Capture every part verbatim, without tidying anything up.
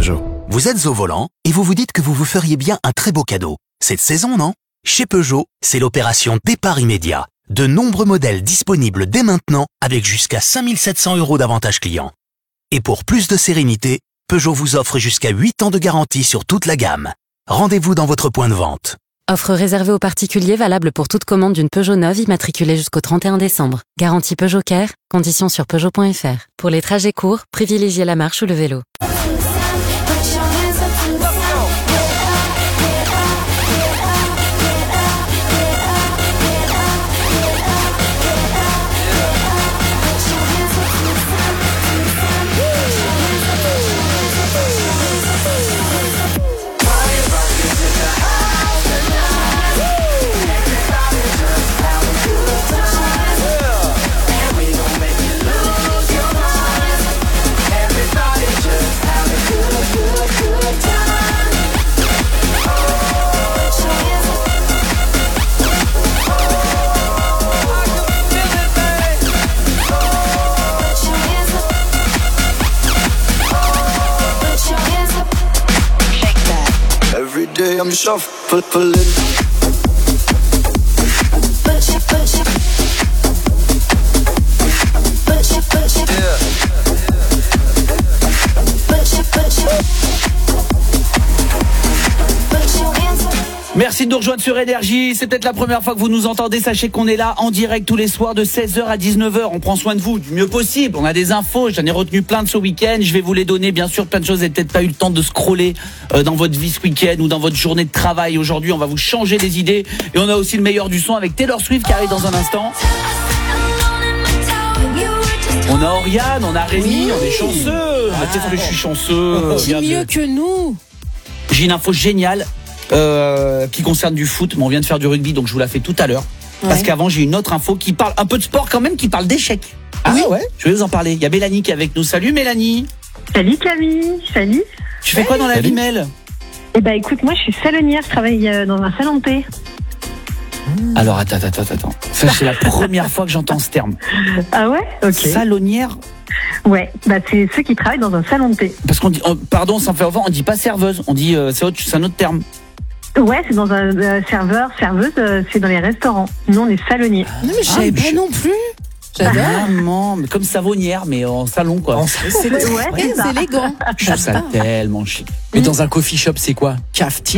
Peugeot. Vous êtes au volant et vous vous dites que vous vous feriez bien un très beau cadeau. Cette saison, non ? Chez Peugeot, c'est l'opération départ immédiat. De nombreux modèles disponibles dès maintenant avec jusqu'à cinq mille sept cents euros d'avantages clients. Et pour plus de sérénité, Peugeot vous offre jusqu'à huit ans de garantie sur toute la gamme. Rendez-vous dans votre point de vente. Offre réservée aux particuliers valable pour toute commande d'une Peugeot neuve immatriculée jusqu'au trente et un décembre. Garantie Peugeot Care, conditions sur Peugeot point F R. Pour les trajets courts, privilégiez la marche ou le vélo. I'm shuffling. Merci de nous rejoindre sur Énergie. C'est peut-être la première fois que vous nous entendez. Sachez qu'on est là en direct tous les soirs de seize heures à dix-neuf heures. On prend soin de vous du mieux possible. On a des infos. J'en ai retenu plein de ce week-end. Je vais vous les donner. Bien sûr, plein de choses. Vous n'avez peut-être pas eu le temps de scroller euh, dans votre vie ce week-end ou dans votre journée de travail. Aujourd'hui, on va vous changer les idées. Et on a aussi le meilleur du son avec Taylor Swift qui arrive dans un instant. On a Oriane, on a Rémi, oui. On est chanceux. Ah, peut-être que je suis chanceux. Qui mieux que nous. J'ai une info géniale. Euh, qui concerne du foot, mais on vient de faire du rugby, donc je vous la fais tout à l'heure. Ouais. Parce qu'avant, j'ai une autre info qui parle un peu de sport quand même, qui parle d'échecs. Ah oui, ouais. Je vais vous en parler. Il y a Mélanie qui est avec nous. Salut Mélanie. Salut Camille. Salut. Tu fais quoi dans la Salut. vie, Mel ? Eh ben écoute, moi je suis salonnière, je travaille dans un salon de thé. Alors attends, attends, attends, attends. Ça, c'est la première fois que j'entends ce terme. Ah ouais ? Ok. Salonnière ? Ouais, bah c'est ceux qui travaillent dans un salon de thé. Parce qu'on dit, oh, pardon, sans faire on dit pas serveuse, on dit euh, c'est, autre, c'est un autre terme. Ouais, c'est dans un euh, serveur, serveuse, euh, c'est dans les restaurants. Nous, on est salonniers. Non, mais je savais ah, pas je... non plus. J'adore. Vraiment, mais comme savonnière, mais en salon, quoi. C'est, c'est, ouais, c'est, c'est élégant. Je trouve ça tellement chic. Mais mmh. dans un coffee shop, c'est quoi ? Cafetière ?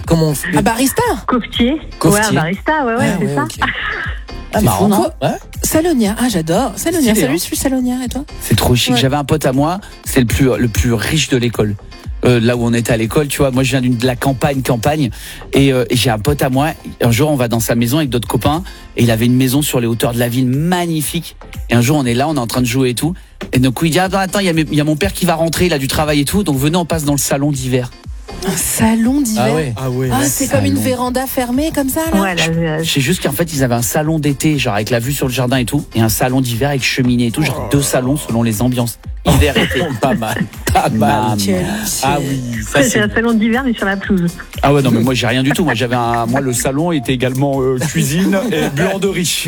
Comment on fait ? Un barista ? Coffetier. Coffetier. Ouais, un barista, ouais, ouais, ah, c'est ouais, ça. Okay. Ah, c'est marrant, non ? Ouais. Salonnière, ah j'adore. Salonnière, salut, je suis salonnière, et toi ? C'est trop chic. Ouais. J'avais un pote à moi, c'est le plus, le plus riche de l'école. Euh, là où on était à l'école, tu vois, moi je viens d'une, de la campagne, campagne, et, euh, et j'ai un pote à moi, un jour on va dans sa maison avec d'autres copains, et il avait une maison sur les hauteurs de la ville, magnifique, et un jour on est là, on est en train de jouer et tout, et donc il dit, attends, attends, il y a, mes, il y a mon père qui va rentrer, il a du travail et tout, donc venez, on passe dans le salon d'hiver. Un salon d'hiver. Ah ouais. Ah, ouais, ah c'est salon. Comme une véranda fermée comme ça là. Ouais, là, je sais juste qu'en fait ils avaient un salon d'été, genre avec la vue sur le jardin et tout, et un salon d'hiver avec cheminée et tout, genre deux salons selon les ambiances. Hiver été. Pas mal. Pas mal. Quel ah oui. Ça, c'est, c'est un salon d'hiver mais sur la pelouse. Ah ouais non mais moi j'ai rien du tout. Moi j'avais un, moi le salon était également euh, cuisine et buanderie.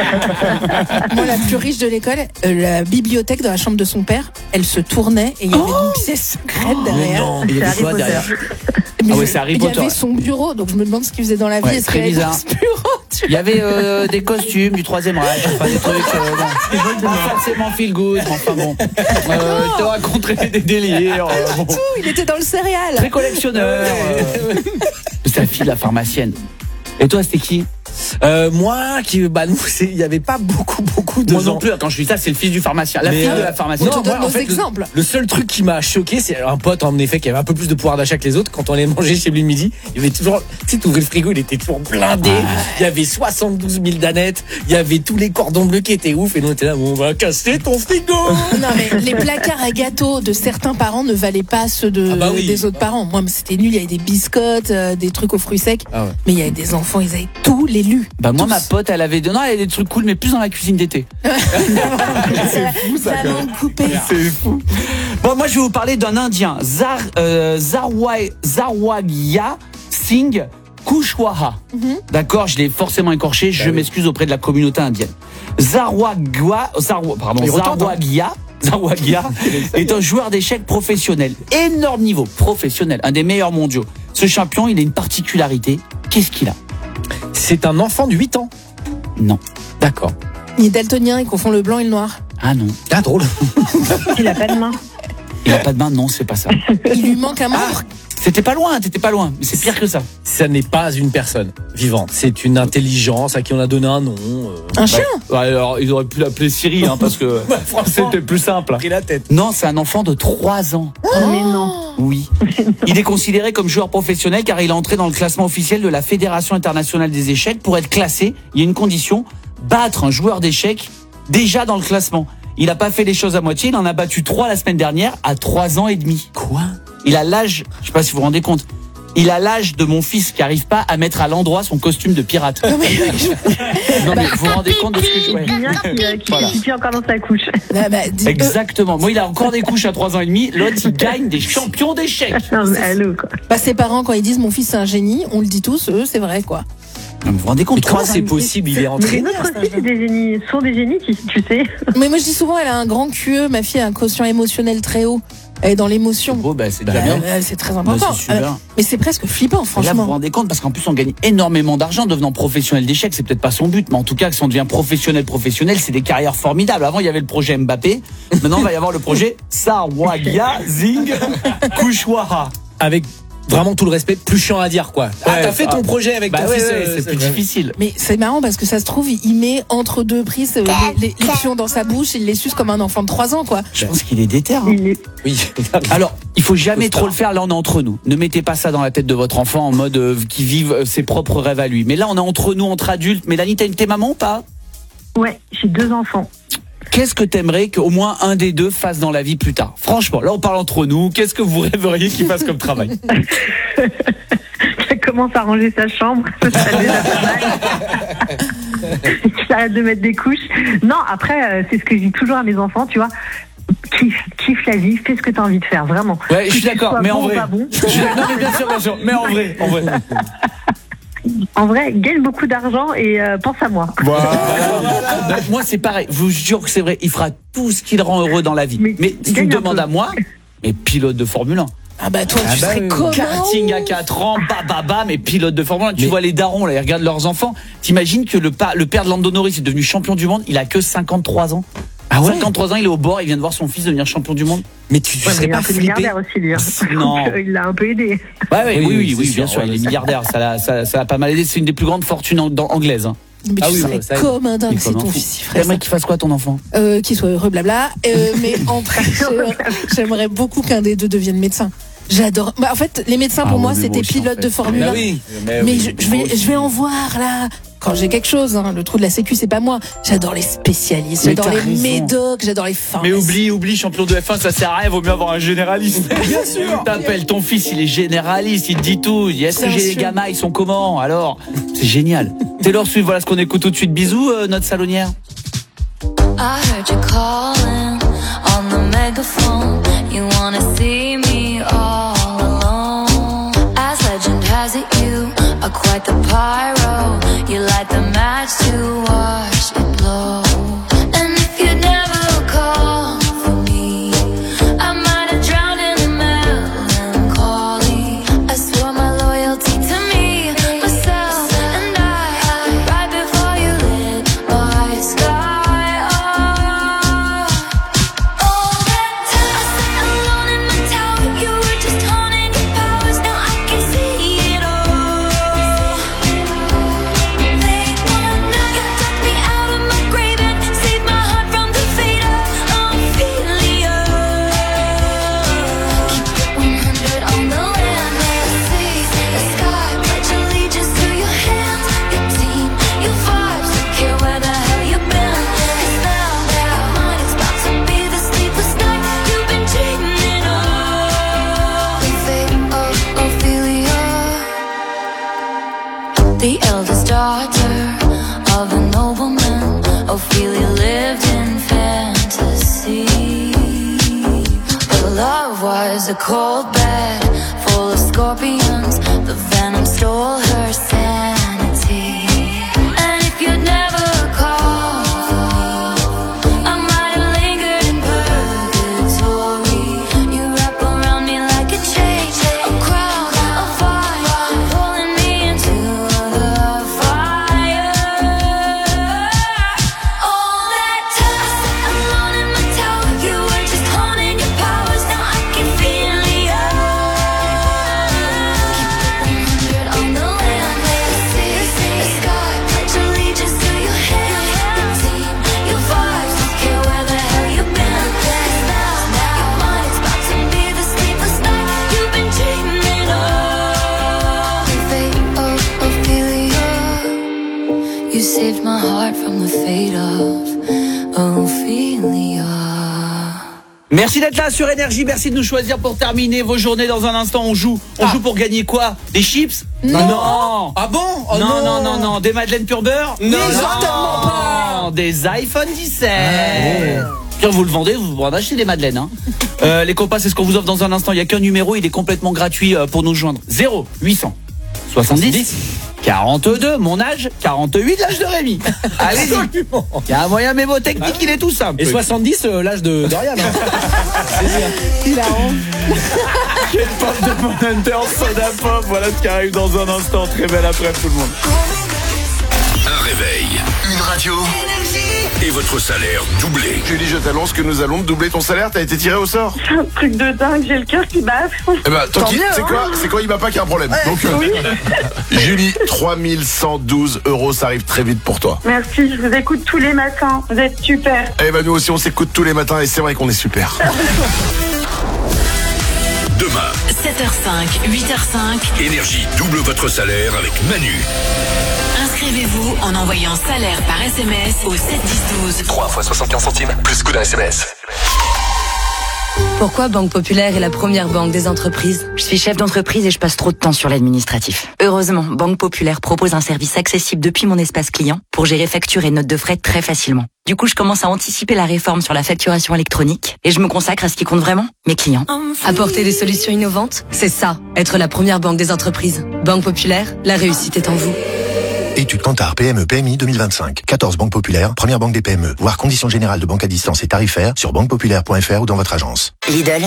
Moi la plus riche de l'école, euh, la bibliothèque dans la chambre de son père, elle se tournait et il y avait oh une pièce secrète oh derrière. Non, il y avait quoi derrière ? Mais ah ouais, c'est Harry Potter. Il y avait son bureau, donc je me demande ce qu'il faisait dans la vie. Ouais, Est-ce très bizarre. Il y avait euh, des costumes du Troisième Reich, enfin des trucs, euh, bon, pas forcément feel good, enfin bon. Euh, je te raconterai des délires. Euh, bon. Tout, il était dans le céréal. Très collectionneur. Euh. C'est la fille de la pharmacienne. Et toi, c'était qui ? Euh, moi, qui, bah, nous, il y avait pas beaucoup, beaucoup de Moi gens. non plus. Quand je dis ça, c'est le fils du pharmacien. La mais fille euh, de la pharmacienne. On te donne nos exemples. Le, le seul truc qui m'a choqué, c'est un pote, en effet, qui avait un peu plus de pouvoir d'achat que les autres. Quand on allait manger chez lui le midi, il y avait toujours, tu sais, t'ouvrais le frigo, il était toujours blindé. Ah. Il y avait soixante-douze mille danettes. Il y avait tous les cordons bleus qui étaient ouf. Et nous, on était là, on va casser ton frigo. Non, mais les placards à gâteaux de certains parents ne valaient pas ceux de, ah bah oui. des autres parents. Moi, c'était nul. Il y avait des biscottes, euh, des trucs aux fruits secs. Ah ouais. Mais il y avait des enfants, ils avaient tous les lus. Bah, moi, ma pote, elle avait, non, elle avait des trucs cool, mais plus dans la cuisine d'été. C'est fou, ça. Coupé. C'est fou. Bon, moi, je vais vous parler d'un Indien, Zar, euh, Zarwa, Zarwagya Singh Kushwaha. Mm-hmm. D'accord, je l'ai forcément écorché. Je bah oui. m'excuse auprès de la communauté indienne. Zarwagya, Zarwa, pardon, Zarwagya Zawagia est un joueur d'échecs professionnel. Énorme niveau, professionnel, un des meilleurs mondiaux. Ce champion, il a une particularité. Qu'est-ce qu'il a? C'est un enfant de huit ans. Non. D'accord. Il est daltonien, il confond le blanc et le noir. Ah non. Ah, drôle. Il a pas de main. Il a pas de main, non, c'est pas ça. Il lui manque un membre. C'était pas loin, t'étais pas loin, mais c'est pire que ça. Ça n'est pas une personne vivante. C'est une intelligence à qui on a donné un nom. euh. Un chien. Ouais, alors, ils auraient pu l'appeler Siri, hein, parce que c'était plus simple. Pris la tête. Non, c'est un enfant de trois ans. Oh, mais non. Oui. Il est considéré comme joueur professionnel car il est entré dans le classement officiel de la Fédération internationale des échecs. Pour être classé, il y a une condition, battre un joueur d'échecs déjà dans le classement. Il n'a pas fait les choses à moitié, il en a battu trois la semaine dernière à trois ans et demi. Quoi? Il a l'âge, je sais pas si vous vous rendez compte, il a l'âge de mon fils qui arrive pas à mettre à l'endroit son costume de pirate. Non mais, non, mais vous vous rendez compte de ce que je Et Julien qui, euh, qui Voilà. se situe encore dans sa couche. Bah, bah, dis- Exactement. Moi, il a encore des couches à trois ans et demi. L'autre, il gagne des champions d'échecs. Non, mais allô, quoi. bah, ses parents, quand ils disent mon fils c'est un génie, on le dit tous, eux, c'est vrai, quoi. Non, mais vous vous rendez compte, Mais comment trois ans c'est et demi. possible? Il est Mais les entraîné. nôtres aussi, c'est des génies, sont des génies, tu, tu sais. Mais moi, je dis souvent, elle a un grand Q E. Ma fille a un quotient émotionnel très haut. Elle est dans l'émotion. Bon, bah, c'est Bah, déjà bien. euh, c'est très Bah, important. c'est super. Euh, mais c'est presque flippant, Et là, vous vous franchement. rendez compte, parce qu'en plus, on gagne énormément d'argent devenant professionnel d'échecs. C'est peut-être pas son but, mais en tout cas, si on devient professionnel, professionnel, c'est des carrières formidables. Avant, il y avait le projet Mbappé. Maintenant, il va y avoir le projet Zawagia Zing Kushwaha. Avec vraiment tout le respect, plus chiant à dire, quoi. Ah, Ouais, t'as fait ton ah, projet avec Bah ton ouais, fils. ouais, euh, c'est plus difficile. Mais c'est marrant parce que ça se trouve, il met entre deux prises euh, les, les, les pions dans sa bouche, il les suce comme un enfant de trois ans, quoi. Je pense qu'il est déter. hein. Il est- Oui. Alors, il faut jamais Faut trop le faire. Là, on est entre nous. Ne mettez pas ça dans la tête de votre enfant en mode euh, qui vive euh, ses propres rêves à lui. Mais là, on est entre nous, entre adultes. Mélanie, t'as une t'es maman ou pas? Ouais, j'ai deux enfants. Qu'est-ce que t'aimerais qu'au moins un des deux fasse dans la vie plus tard? Franchement, là, on parle entre nous. Qu'est-ce que vous rêveriez qu'il fasse comme travail? Qui commence à ranger sa chambre, ça serait déjà pas mal. Qu'il arrête de mettre des couches. Non, après, euh, c'est ce que je dis toujours à mes enfants, tu vois. Kiffe, kiffe la vie, fais ce que tu as envie de faire, vraiment. Ouais, je suis Que tu d'accord, sois mais en bon ou vrai. pas bon. Je suis- non, mais bien sûr, bien sûr. Mais en vrai, en vrai. En vrai, gagne beaucoup d'argent et euh, pense à moi. Bah, moi, c'est pareil. Je vous jure que c'est vrai. Il fera tout ce qui le rend heureux dans la vie. Mais, Mais si tu me gagne un demandes peu. à moi, mais pilote de Formule un. Ah bah toi, Ah tu bah serais oui. comment? Karting à quatre ans, bah bah bah, mais pilote de Formule un. Tu Mais- vois les darons là, ils regardent leurs enfants. T'imagines que le, pa- le père de Lando Norris est devenu champion du monde. Il a que cinquante-trois ans. Ah ouais? cinquante-trois ans, il est au bord. Il vient de voir son fils devenir champion du monde. Mais tu, tu Ouais, mais serais il est pas un peu flippé? milliardaire aussi, lui. hein. Non. Donc, euh, il l'a un peu aidé. Ouais, ouais, Oui, oui, oui, oui, oui, c'est bien sûr, sûr. ouais, Il est ça- milliardaire. Ça l'a, ça, ça l'a pas mal aidé. C'est une des plus grandes fortunes en- dans- anglaises. Hein. Mais Ah tu oui, serais ouais, ça aide. comme un Il dingue est si comme un ton fou. fils y ferait ça. T'aimerais qu'il fasse quoi ton enfant? Euh, qu'il soit heureux, blabla. Euh, mais en vrai, j'aimerais- j'aimerais beaucoup qu'un des deux devienne médecin. J'adore. Bah, en fait, les médecins pour Ah moi, ouais, mais c'était moi aussi, en pilote fait. de Formule Bah un. oui. Mais oui, je, je moi vais, aussi. je vais en voir là. Quand j'ai quelque chose, hein, le trou de la sécu, c'est pas moi. J'adore les spécialistes, Mais j'adore t'as les raison. médocs, j'adore les Mais pharmacies. oublie, oublie, champion de F un, ça sert à rien, vaut mieux avoir un généraliste. Bien sûr. T'appelles ton fils, il est généraliste, il te dit tout. Il dit, est-ce que Bien j'ai les sûr. gamins, ils sont comment? Alors, c'est génial. Taylor Swift, voilà ce qu'on écoute tout de suite. Bisous, euh, notre salonnière. I heard you calling on the megaphone. You wanna see me all alone. As legend has it, you are quite the pyro. You light the match to watch it blow. And if you never call for me, I might have drowned in melancholy. I swore my loyalty to me, myself, and I. Right before you lit my sky up. All that time I sat alone in my tower, you were just haunting your powers. Now I can see it all. Late one night, you took me out of my grave and saved my heart from the fate of Ophelia. Keep it one hundred on the land, the sea, the sky. Pledge allegiance to your hands, your team, your vibes. Don't care where the hell you've been. 'Cause now that mine is about to be the sleepless night you've been dreaming of. The fate of Ophelia, the eldest daughter of a nobleman. Ophelia lived in fantasy. Her love was a cold bed full of scorpions. The venom stole her sanity. And if you'd never called for me, I might have lingered in purgatory. heart from the fate of Ophelia. Merci d'être là sur Énergie, merci de nous choisir pour terminer vos journées. Dans un instant, on joue. On ah. joue pour gagner quoi? Des chips? Non. non. Ah bon? Oh non, non, non, non, non. Des madeleines pur beurre? Non, certainement pas. Des iPhone dix-sept. Ah. Quand vous le vendez, vous pourrez acheter des madeleines. Hein. euh, les compas, c'est ce qu'on vous offre dans un instant. Il n'y a qu'un numéro, il est complètement gratuit pour nous joindre. zéro huit cent soixante-dix quarante-deux, mon âge, quarante-huit, l'âge de Rémi. Allez-y. Il y a un moyen mémotechnique, il est tout simple. Et soixante-dix, euh, l'âge de, de Ryan. Hein. Il a honte. Quelle porte de mon Hunter, Soda Pop. Voilà ce qui arrive dans un instant. Très belle après tout le monde. Un réveil, une radio et votre salaire doublé. Julie, je t'annonce que nous allons doubler ton salaire. T'as été tiré au sort. C'est un truc de dingue, j'ai le cœur qui bat. Eh ben, tranquille, c'est quoi, c'est quoi, il va pas qu'il y a un problème. Ouais, donc, euh, oui. Julie, trois mille cent douze euros, ça arrive très vite pour toi. Merci, je vous écoute tous les matins. Vous êtes super. Eh ben, nous aussi, on s'écoute tous les matins et c'est vrai qu'on est super. Demain, sept heures cinq, huit heures cinq. Énergie double votre salaire avec Manu. Inscrivez-vous en envoyant salaire par S M S au sept dix douze. trois fois soixante-quinze centimes, plus coût d'un S M S. Pourquoi Banque Populaire est la première banque des entreprises? Je suis chef d'entreprise et je passe trop de temps sur l'administratif. Heureusement, Banque Populaire propose un service accessible depuis mon espace client pour gérer factures et notes de frais très facilement. Du coup, je commence à anticiper la réforme sur la facturation électronique et je me consacre à ce qui compte vraiment, mes clients. Apporter des solutions innovantes, c'est ça, être la première banque des entreprises. Banque Populaire, la réussite est en vous. Étude Kantar P M E P M I deux mille vingt-cinq. quatorze banques populaires, première banque des P M E. Voir conditions générales de banque à distance et tarifaires sur banque populaire point f r ou dans votre agence. Lidl,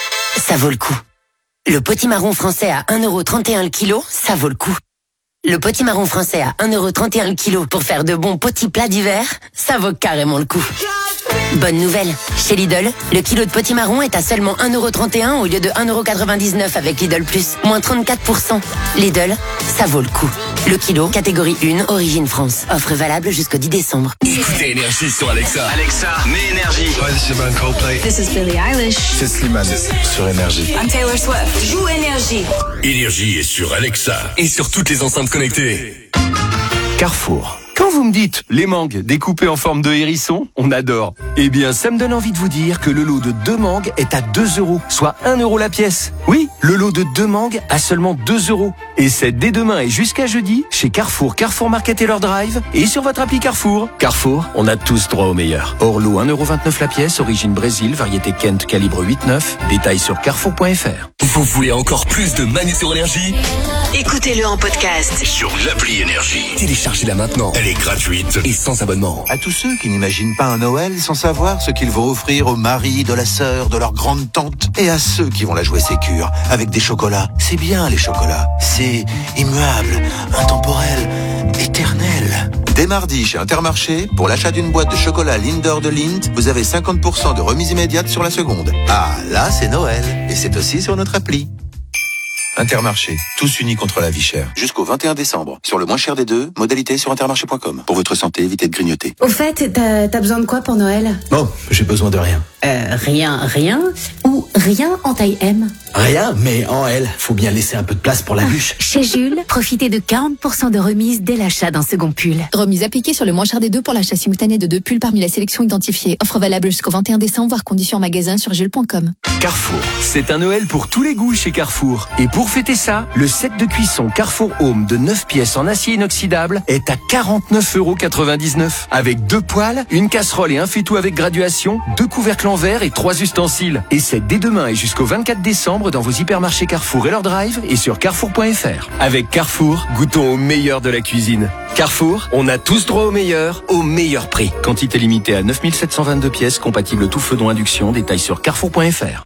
ça vaut le coup. Le potimarron français à un euro trente et un le kilo, ça vaut le coup. Le potimarron français à un euro trente et un le kilo pour faire de bons petits plats d'hiver, ça vaut carrément le coup. Bonne nouvelle, chez Lidl, le kilo de potimarron est à seulement un euro trente et un au lieu de un euro quatre-vingt-dix-neuf avec Lidl Plus, moins trente-quatre pour cent. Lidl, ça vaut le coup. Le kilo, catégorie un, origine France. Offre valable jusqu'au dix décembre. Écoutez Énergie sur Alexa. Alexa, mets Énergie. Hi, this is Ben Coldplay. This is Billie Eilish. C'est Slimane sur Énergie. I'm Taylor Swift. Joue Énergie. Énergie est sur Alexa et sur toutes les enceintes connectées. Carrefour. Quand vous me dites les mangues découpées en forme de hérisson, on adore. Eh bien, ça me donne envie de vous dire que le lot de deux mangues est à deux euros, soit un euro la pièce. Oui, le lot de deux mangues à seulement deux euros. Et c'est dès demain et jusqu'à jeudi chez Carrefour, Carrefour Market et leur drive et sur votre appli Carrefour. Carrefour, on a tous droit au meilleur. Hors lot un euro vingt-neuf la pièce, origine Brésil, variété Kent, calibre huit neuf. Détails sur carrefour point f r. Vous voulez encore plus de Manu sur Énergie? Écoutez-le en podcast sur l'appli Énergie. Téléchargez-la maintenant. Elle est gratuite et sans abonnement. À tous ceux qui n'imaginent pas un Noël sans savoir ce qu'ils vont offrir au mari, de la sœur, de leur grande tante, et à ceux qui vont la jouer sécure avec des chocolats. C'est bien les chocolats. C'est immuable, intemporel, éternel. Dès mardi chez Intermarché, pour l'achat d'une boîte de chocolat Linder de Lindt, vous avez cinquante pour cent de remise immédiate sur la seconde. Ah, là c'est Noël. Et c'est aussi sur notre appli. Intermarché, tous unis contre la vie chère. Jusqu'au vingt et un décembre. Sur le moins cher des deux, modalité sur intermarché point com. Pour votre santé, évitez de grignoter. Au fait, t'as, t'as besoin de quoi pour Noël? Oh, j'ai besoin de rien. Euh, rien, rien? Ou rien en taille M? Rien, mais en L. Faut bien laisser un peu de place pour la bûche. Chez Jules, profitez de quarante pour cent de remise dès l'achat d'un second pull. Remise appliquée sur le moins cher des deux pour l'achat simultané de deux pulls parmi la sélection identifiée. Offre valable jusqu'au vingt et un décembre, voire conditions en magasin sur jules point com. Carrefour, c'est un Noël pour tous les goûts chez Carrefour. Et pour fêter ça, le set de cuisson Carrefour Home de neuf pièces en acier inoxydable est à quarante-neuf euros quatre-vingt-dix-neuf. Avec deux poêles, une casserole et un faitout avec graduation, deux couvercles en verre et trois ustensiles. Et c'est dès demain et jusqu'au vingt-quatre décembre dans vos hypermarchés Carrefour et leur drive et sur carrefour point f r. Avec Carrefour, goûtons au meilleur de la cuisine. Carrefour, on a tous droit au meilleur, au meilleur prix. Quantité limitée à neuf mille sept cent vingt-deux pièces, compatible tout feu dont induction. Détails sur carrefour point f r.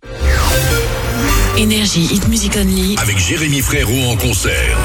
Énergie Hit Music Only avec Jérémy Frérot en concert.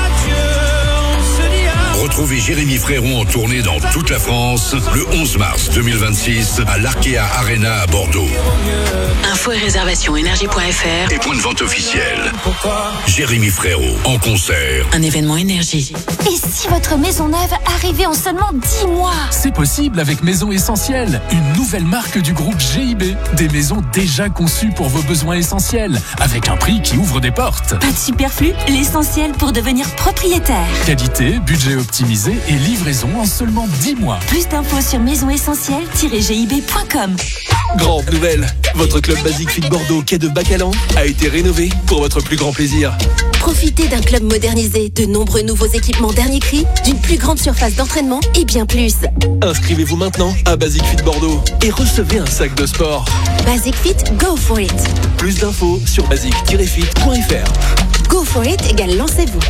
Retrouvez Jérémy Frérot en tournée dans toute la France le onze mars deux mille vingt-six à l'Arkea Arena à Bordeaux. Infos et réservations énergie point f r et point de vente officiel. Jérémy Frérot en concert. Un événement Énergie. Et si votre maison neuve arrivait en seulement dix mois? C'est possible avec Maison Essentielle, une nouvelle marque du groupe G I B. Des maisons déjà conçues pour vos besoins essentiels, avec un prix qui ouvre des portes. Pas de superflu, l'essentiel pour devenir propriétaire. Qualité, budget optimal optimisée et livraison en seulement dix mois. Plus d'infos sur maison essentielle tiret g i b point com. Grande nouvelle, votre club Basic Fit Bordeaux quai de Bacalan a été rénové pour votre plus grand plaisir. Profitez d'un club modernisé, de nombreux nouveaux équipements dernier cri, d'une plus grande surface d'entraînement et bien plus. Inscrivez-vous maintenant à Basic Fit Bordeaux et recevez un sac de sport. Basic Fit, go for it. Plus d'infos sur basic tiret fit point f r. Go for it égale lancez-vous.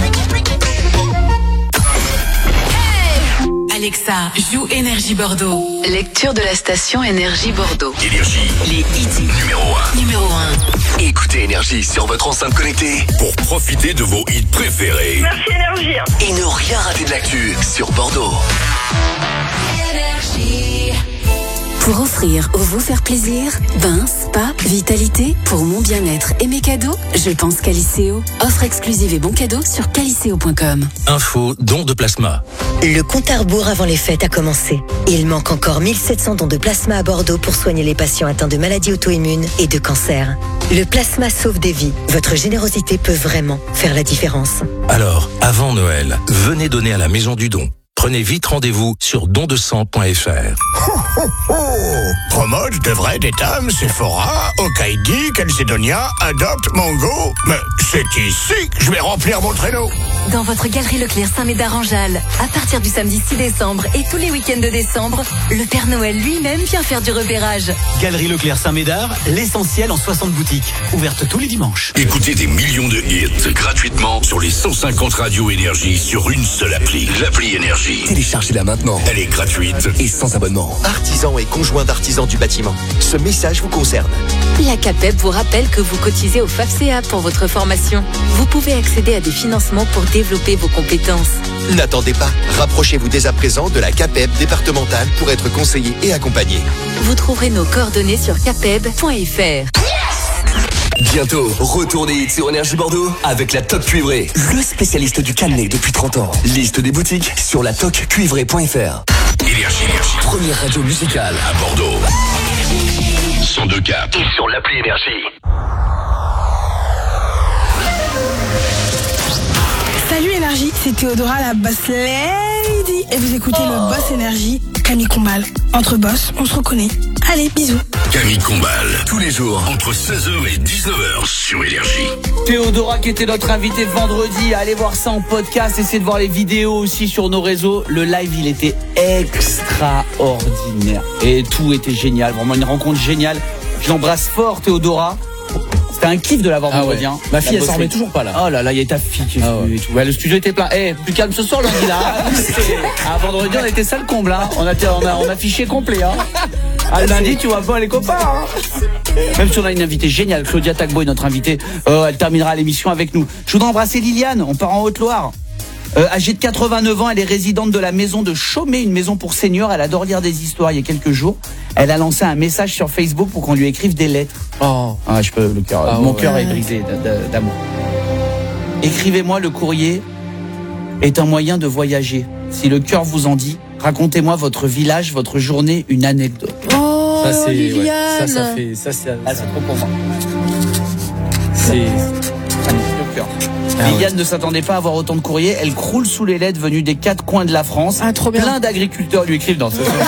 Alexa, joue Énergie Bordeaux. Lecture de la station Énergie Bordeaux. Énergie. Les hits. Numéro un. Numéro un. Écoutez Énergie sur votre enceinte connectée pour profiter de vos hits préférés. Merci Énergie. Et ne rien rater de l'actu sur Bordeaux. Énergie. Pour offrir ou vous faire plaisir, bain, spa, vitalité, pour mon bien-être et mes cadeaux, je pense Caliceo. Offre exclusive et bons cadeaux sur caliceo point com. Info, don de plasma. Le compte à rebours avant les fêtes a commencé. Il manque encore mille sept cents dons de plasma à Bordeaux pour soigner les patients atteints de maladies auto-immunes et de cancer. Le plasma sauve des vies. Votre générosité peut vraiment faire la différence. Alors, avant Noël, venez donner à la Maison du Don. Prenez vite rendez-vous sur don de sang point f r. Oh, oh, oh. Promote de vrais Etam, Sephora, Okaidi, Calcedonia, Adopt, Mango. Mais c'est ici que je vais remplir mon traîneau. Dans votre galerie Leclerc Saint-Médard-en-Jalles, à partir du samedi six décembre et tous les week-ends de décembre, le Père Noël lui-même vient faire du repérage. Galerie Leclerc Saint-Médard, l'essentiel en soixante boutiques. Ouverte tous les dimanches. Écoutez des millions de hits gratuitement sur les cent cinquante radios Énergie sur une seule appli. L'appli Énergie. Téléchargez-la maintenant. Elle est gratuite et sans abonnement. Artisans et conjoints d'artisans du bâtiment. Ce message vous concerne. La CAPEB vous rappelle que vous cotisez au FAFSEA pour votre formation. Vous pouvez accéder à des financements pour développer vos compétences. N'attendez pas. Rapprochez-vous dès à présent de la CAPEB départementale pour être conseillé et accompagné. Vous trouverez nos coordonnées sur capeb point f r. Bientôt, retour des hits sur Énergie Bordeaux avec la Toc Cuivrée, le spécialiste du cannelé depuis trente ans. Liste des boutiques sur la toc cuivrée point f r. Énergie, Énergie. Première radio musicale à Bordeaux. cent deux virgule quatre et sur l'appli Énergie. Salut Énergie, c'est Théodora la Boss Lady et vous écoutez oh. le Boss Énergie, Camille Combal. Entre boss, on se reconnaît. Allez, bisous. Camille Combal, tous les jours, entre seize heures et dix-neuf heures sur Énergie. Théodora qui était notre invitée vendredi, allez voir ça en podcast, essayez de voir les vidéos aussi sur nos réseaux. Le live, il était extraordinaire et tout était génial, vraiment une rencontre géniale. Je l'embrasse fort Théodora. C'était un kiff de l'avoir ah vendredi. Ouais. Hein. Ma fille, elle s'en remet toujours pas là. Oh là là, il y a ta fille qui est ah venue ouais. et tout. Ouais, le studio était plein. Eh, hey, plus calme ce soir, lundi là. Ah, vendredi, on était ça le comble. Hein. On a, on a, on a fiché complet. Hein. Ah, lundi, tu vois pas les copains. Hein. Même si on a une invitée géniale, Claudia Tagbo est notre invitée. Euh, elle terminera l'émission avec nous. Je voudrais embrasser Liliane. On part en Haute-Loire. Euh, âgée de quatre-vingt-neuf ans, elle est résidente de la maison de Chaumet, une maison pour seniors. Elle adore lire des histoires. Il y a quelques jours, elle a lancé un message sur Facebook pour qu'on lui écrive des lettres. Oh, ah, je peux, le cœur, ah, mon ouais. cœur est brisé d'amour. Écrivez-moi, le courrier est un moyen de voyager. Si le cœur vous en dit, racontez-moi votre village, votre journée, une anecdote. Oh, ça c'est, Liliane. Ouais, ça, ça fait, ça c'est, ah, c'est trop pour moi. C'est, ça me fait le cœur. Ah Liliane ouais. ne s'attendait pas à avoir autant de courriers. Elle croule sous les lettres venues des quatre coins de la France. Ah, trop bien. Plein d'agriculteurs lui écrivent dans ce sens.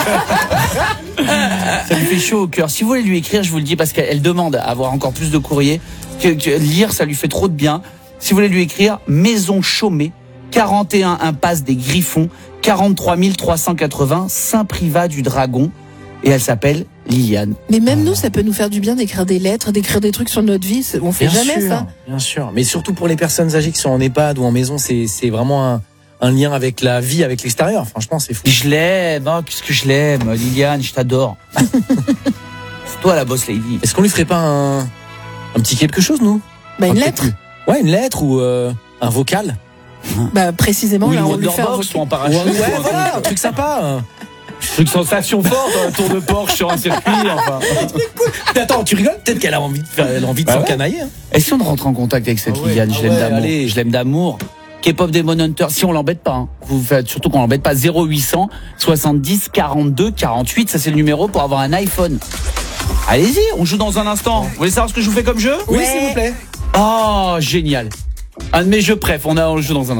Ça lui fait chaud au cœur. Si vous voulez lui écrire, je vous le dis parce qu'elle demande à avoir encore plus de courriers. Que, que lire, ça lui fait trop de bien. Si vous voulez lui écrire, Maison Chaumet, quarante et un impasse des Griffons, quarante-trois mille trois cent quatre-vingts, Saint-Privat du Dragon. Et elle s'appelle Liliane. Mais même nous, ça peut nous faire du bien d'écrire des lettres, d'écrire des trucs sur notre vie. On fait bien jamais sûr, ça. Bien sûr. Mais surtout pour les personnes âgées qui sont en EHPAD ou en maison, c'est, c'est vraiment un, un lien avec la vie, avec l'extérieur. Franchement, c'est fou. Je l'aime. Oh, qu'est-ce que je l'aime. Liliane, je t'adore. C'est toi la boss lady. Est-ce qu'on lui ferait pas un, un petit quelque chose, nous? Bah, une lettre. Ouais, une lettre ou euh, un vocal. Bah, précisément, ou là, une on lui fait un vocal. En parachute. Ouais, ouais, voilà, un truc sympa. Truc sensation forte, un tour de Porsche sur un circuit, enfin. Attends, tu rigoles? Peut-être qu'elle a envie de, elle a envie de bah s'encanailler. Ouais. Hein. Et si on rentre en contact avec cette ah ouais, Liliane, ah je l'aime ouais, d'amour. Allez. Je l'aime d'amour. K-pop Demon Hunter, si on l'embête pas, hein. Vous faites surtout qu'on l'embête pas. zéro huit cents soixante-dix quarante-deux quarante-huit, ça c'est le numéro pour avoir un iPhone. Allez-y, on joue dans un instant. Vous voulez savoir ce que je vous fais comme jeu? Oui, ouais. S'il vous plaît. Oh, génial. Un de mes jeux préf, on, a, on joue dans un instant.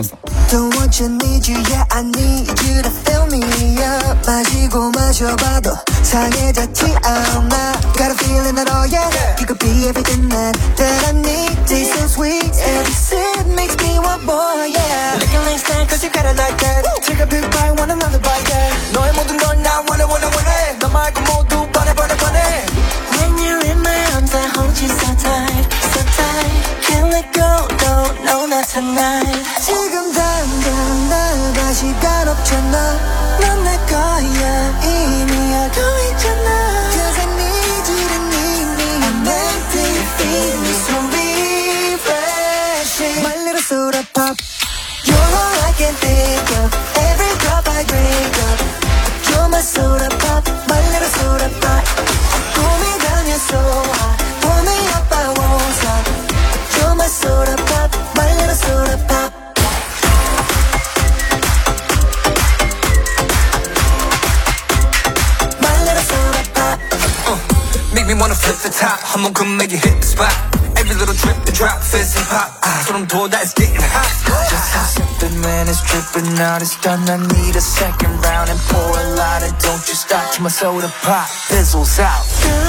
Don't want you, need you, yeah I need you to fill me up 마시고 마셔봐도 상해졌지 않아 Got a feeling that oh yeah You could be everything that, that I need Taste so sweet, every sip makes me want more yeah Looking like that cause you got it like that Take a big bite, want another bite yeah 너의 모든 건 나 원해 원해 원해 너 말고 모두 뻔해 뻔해 뻔해 When you're in my arms I hold you so tight, so tight Can't let go, no, no not tonight 지금 당장 나가 시간 없잖아 넌 내 거야 이미 알고 있잖아 Cause I need you to need me I'm empty, feed me so refreshing My little soda pop You're all I can think of Every drop I drink up You're my soda pop My little soda pop Pull me down, you're so hot Pull me up, I won't stop You're my soda pop My little soda pop Make me wanna flip the top 한번 come make it hit the spot Every little drip the drop fizz and pop 아, 소름 돋아 it's getting hot Just a sippin' man it's dripping out It's done I need a second round And pour a lot and don't you stop Till my soda pop fizzles out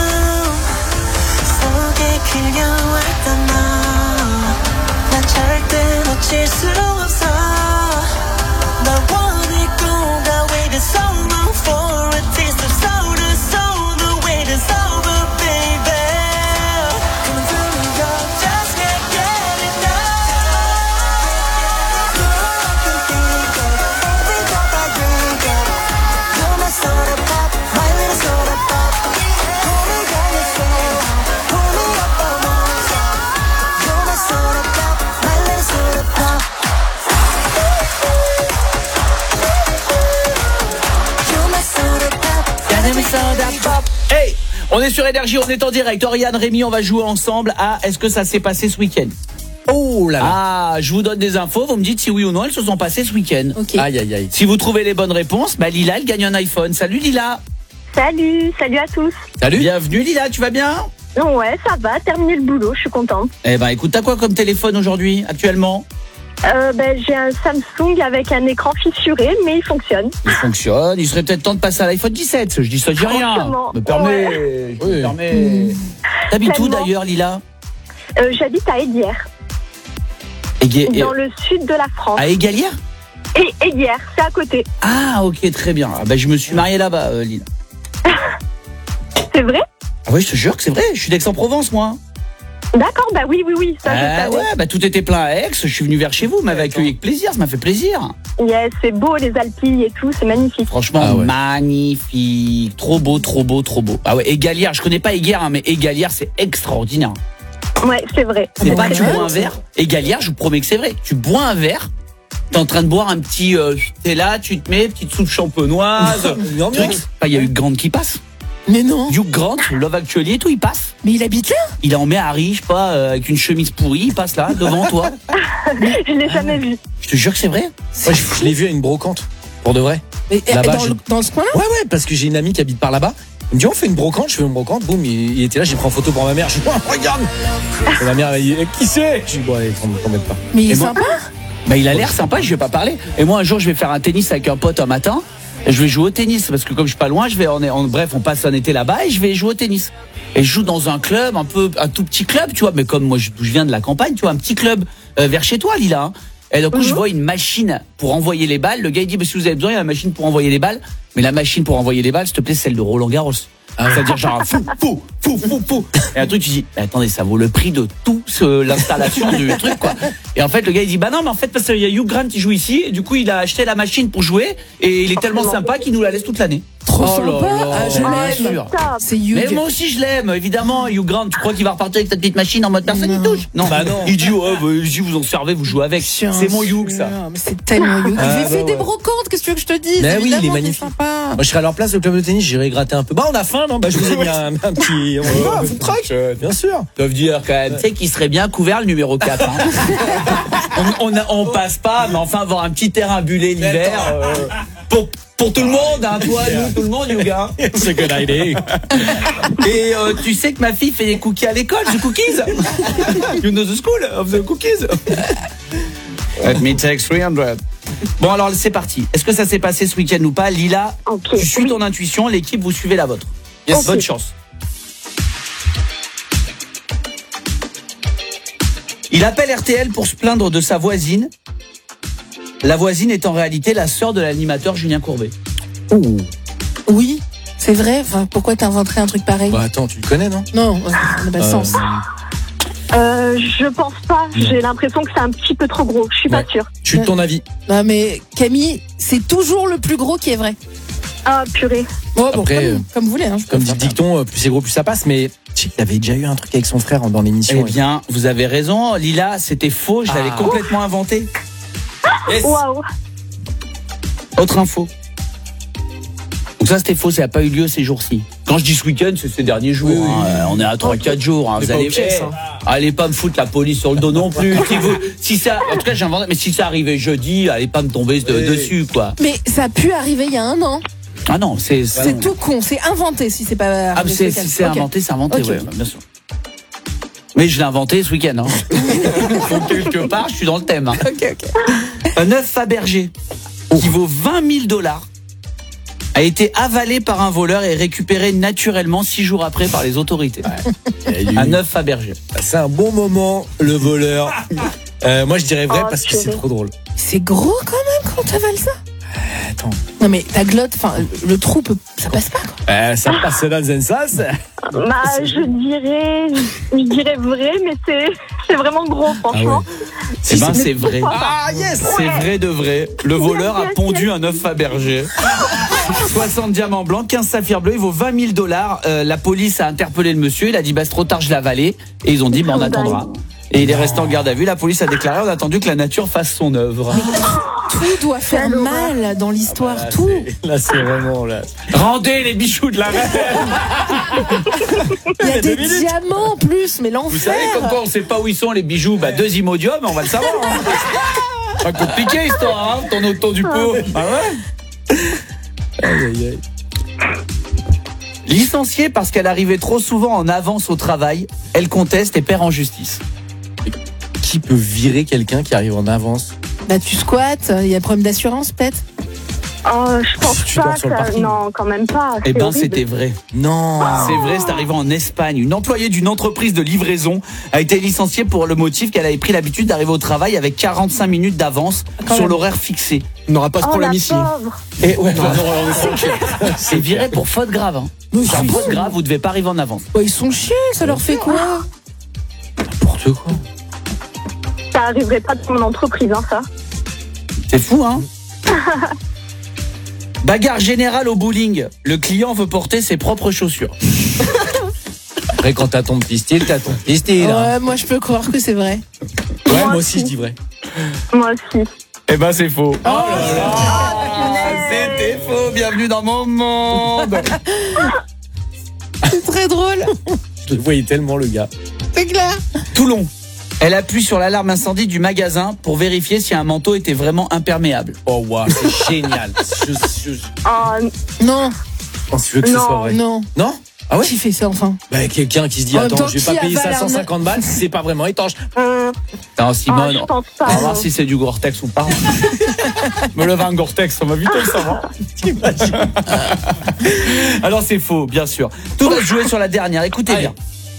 속에 그려왔던 너난 절대 놓칠 수 없어 널 원했고 I waited so long for a taste of soda So the wait is over baby Come through me up just can't get enough You're all I can think of Every drop I drink up You're my soda pop My little soda pop Pull me down you're so hot Pull me up I won't stop You're my soda pop My little soda pop Hey, on est sur Énergie, on est en direct. Oriane, Rémi, on va jouer ensemble à Est-ce que ça s'est passé ce week-end? Oh là là. Ah, je vous donne des infos, vous me dites si oui ou non elles se sont passées ce week-end. Okay. Aïe aïe aïe. Si vous trouvez les bonnes réponses, bah Lila, elle gagne un iPhone. Salut Lila. Salut, salut à tous. Salut. Bienvenue Lila, tu vas bien? Ouais, ça va, terminé le boulot, je suis contente. Eh ben écoute, t'as quoi comme téléphone aujourd'hui, actuellement? Euh, ben, j'ai un Samsung avec un écran fissuré, mais il fonctionne. Il fonctionne. Il serait peut-être temps de passer à l'iPhone dix-sept. Je dis ça, je dis rien. Franchement, Me permet. ouais. Je me permets. T'habites où d'ailleurs, Lila? euh, J'habite à Aiguière. Aiguière. Dans le sud de la France. À Égalière? Et Aiguière, c'est à côté. Ah, ok, très bien. Ah, bah, je me suis marié là-bas, euh, Lila. C'est vrai? Ah oui, je te jure que c'est vrai. Je suis d'Aix-en-Provence, moi. D'accord, bah oui, oui, oui. Ça, ah, je savais. ouais, bah tout était plein à Aix. Je suis venu vers chez vous. Vous m'avez accueilli avec plaisir. Ça m'a fait plaisir. Yes, c'est beau, les Alpilles et tout. C'est magnifique. Franchement, ah ouais. Magnifique. Trop beau, trop beau, trop beau. Ah ouais, Égalière. Je connais pas Égalière, hein, mais Égalière, c'est extraordinaire. Ouais, c'est vrai. C'est pas tu bois un verre. Égalière, je vous promets que c'est vrai. Tu bois un verre. T'es en train de boire un petit. Euh, T'es là, tu te mets petite soupe champenoise. truc. Bah, il y a eu Grande qui passe. Mais non. Hugh Grant, Love Actually et tout, il passe. Mais il habite là? Il est en Méhari, je sais pas, euh, avec une chemise pourrie, il passe là, devant toi. Je l'ai jamais vu. Je te jure que c'est vrai. Moi, je, je l'ai vu à une brocante, pour de vrai. Mais là-bas, dans, je... le, dans ce coin-là? Ouais, ouais, parce que j'ai une amie qui habite par là-bas. Il me dit, on fait une brocante, je fais une brocante, boum, il, il était là, j'ai pris en photo pour ma mère. Je dis, oh, regarde. Et ma mère, elle dit, qui c'est? Je dis, bon, allez, t'embête pas. Mais il est et moi, sympa. Bah, il a l'air sympa, je vais pas parler. Et moi, un jour, je vais faire un tennis avec un pote un matin. Et je vais jouer au tennis parce que comme je suis pas loin, je vais on est en bref, on passe un été là-bas et je vais jouer au tennis. Et je joue dans un club, un peu un tout petit club, tu vois, mais comme moi je, je viens de la campagne, tu vois, un petit club euh, vers chez toi, Lila. Hein. Et donc, mmh. je vois une machine pour envoyer les balles. Le gars il dit bah, si vous avez besoin, il y a une machine pour envoyer les balles, mais la machine pour envoyer les balles, s'il te plaît, celle de Roland Garros. Ah, c'est-à-dire genre fou fou fou fou fou. Et un truc tu dis mais attendez, ça vaut le prix de tout ce, l'installation du truc quoi. Et en fait le gars il dit bah non mais en fait parce qu'il y a Hugh Grant qui joue ici et du coup il a acheté la machine pour jouer et il est tellement sympa qu'il nous la laisse toute l'année. Trop oh sympa, là là, ah, je l'aime. C'est Hugh. Mais moi aussi je l'aime évidemment Hugh Grant. Tu crois qu'il va repartir avec ta petite machine en mode personne il touche? Non. Bah non. Il dit oh, bah, vous en servez, vous jouez avec. C'est mon Hugh ça. C'est tellement Hugh. Ah, il bah, fait ouais. des brocantes, qu'est-ce que tu veux que je te dise? Mais oui, il est magnifique. Sympa. Moi je serais à leur place au club de tennis, j'irais gratter un peu. Bah on a faim non? Bah je vous ai mis un, un petit on va un food truck. Bien sûr. Ils peuvent dire quand même, tu sais qu'il serait bien couvert le numéro quatre. Hein. on, on, a, on passe pas, mais enfin avoir un petit terrain bulé l'hiver euh, pour pour tout le monde, hein, toi, nous, tout le monde, Yoga. C'est good idea. Et euh, tu sais que ma fille fait des cookies à l'école, the cookies. You know the school of the cookies. Let me take three hundred. Bon, alors c'est parti. Est-ce que ça s'est passé ce week-end ou pas? Lila, okay. Tu suis ton intuition, l'équipe, vous suivez la vôtre. Yes. Okay. Bonne chance. Il appelle R T L pour se plaindre de sa voisine. La voisine est en réalité la sœur de l'animateur Julien Courbet. Ouh. Oui, c'est vrai. Enfin, pourquoi t'inventerais un truc pareil? Bah attends, tu le connais, non? Non, ça n'a pas de euh... sens. Euh, je pense pas. Non. J'ai l'impression que c'est un petit peu trop gros. Je suis ouais. pas sûre. Je suis de ton avis. Non mais Camille, c'est toujours le plus gros qui est vrai. Ah purée. Oh, bon, Après, comme, euh, comme vous voulez. Hein, comme dit le dicton, plus c'est gros, plus ça passe. Mais tu sais qu'il avait déjà eu un truc avec son frère dans l'émission. Eh bien, vous avez raison. Lila, c'était faux. Je ah. l'avais complètement Ouf. inventé. Yes. Waouh. Autre info. Donc ça c'était faux, ça n'a pas eu lieu ces jours-ci. Quand je dis ce week-end, c'est ces derniers jours. Oui, oui. Hein. On est à trois quatre jours. Hein. Vous allez hey, allez pas me foutre la police sur le dos non plus. si, vous, si ça, en tout cas j'invente, mais si ça arrivait jeudi, allez pas me tomber oui. dessus quoi. Mais ça a pu arriver il y a un an. Ah non, c'est c'est tout con, c'est inventé si c'est pas. Ah c'est si c'est okay. inventé, c'est inventé, okay. ouais, bien sûr. Mais je l'ai inventé ce week-end. Hein. Donc quelque part, je suis dans le thème. Hein. Ok ok. Un œuf Fabergé oh. qui vaut vingt mille dollars. A été avalé par un voleur et récupéré naturellement six jours après par les autorités. Ouais. Un œuf Fabergé. C'est un bon moment, le voleur. Euh, moi, je dirais vrai oh, parce que c'est trop drôle. C'est gros quand même quand t'avales ça. Euh, attends. Non mais ta glotte, enfin le trou, peut, ça passe pas quoi. Euh, ça passe dans un sas. Bah, je dirais, je dirais vrai, mais c'est, c'est vraiment gros, franchement. Ah ouais. Eh ben, c'est vrai. Ah yes, c'est ouais. vrai de vrai. Le voleur a pondu un œuf Fabergé. soixante diamants blancs, quinze saphirs bleus, il vaut vingt mille dollars. Euh, la police a interpellé le monsieur, il a dit bah c'est trop tard, je l'ai avalé. Et ils ont dit bah on attendra. Et il est resté en garde à vue. La police a déclaré on a attendu que la nature fasse son œuvre. Tout doit faire mal dans l'histoire, là, tout. C'est, là c'est vraiment là. Rendez les bijoux de la reine. Il y a des minutes. Diamants en plus, mais l'enfer. Vous savez comme quoi on sait pas où ils sont les bijoux, bah deux imodium, on va le savoir. Hein. Pas compliqué histoire, hein, ton auto du pot. Ah ouais. Aïe aïe aïe. Licenciée parce qu'elle arrivait trop souvent en avance au travail, elle conteste et perd en justice. Qui peut virer quelqu'un qui arrive en avance? Bah tu squattes, il y a un problème d'assurance peut-être? Oh, je pense tu pas que... Non, quand même pas. Eh ben, horrible. C'était vrai. Non. Oh. C'est vrai, c'est arrivé en Espagne. Une employée d'une entreprise de livraison a été licenciée pour le motif qu'elle avait pris l'habitude d'arriver au travail avec quarante-cinq minutes d'avance quand sur même. L'horaire fixé. On n'aura pas ce oh, problème ici. Et ouais, non, non, non, c'est viré pour faute grave. Hein. Mais c'est faute grave, vous devez pas arriver en avance. Oh, ils sont chiés, ça leur fait quoi? N'importe quoi. Ça arriverait pas de mon entreprise, hein, ça. C'est fou, hein. Bagarre générale au bowling. Le client veut porter ses propres chaussures. Après, quand t'as ton petit style, t'as ton petit style. Ouais, hein. moi je peux croire que c'est vrai. Ouais, moi, moi aussi, je dis vrai. Moi aussi. Eh ben, c'est faux. Oh, oh là là. Oh, c'était faux. Bienvenue dans mon monde. C'est très drôle. Je le voyais tellement, le gars. C'est clair. Toulon. Elle appuie sur l'alarme incendie du magasin pour vérifier si un manteau était vraiment imperméable. Oh waouh, c'est génial. Je, je, je... Oh non. Oh, tu veux que non. ce soit vrai? Non. Non? Ah ouais? Qui fait ça enfin? Bah quelqu'un qui se dit attends, je vais pas payer ça cent cinquante balles si c'est pas vraiment étanche. Euh... Non, Simone, oh, pense pas, on va non. voir si c'est du Gore-Tex ou pas. Me lève un Gore-Tex, on va vite le savoir. Alors c'est faux, bien sûr. Tout va se jouer sur la dernière, écoutez Allez. bien.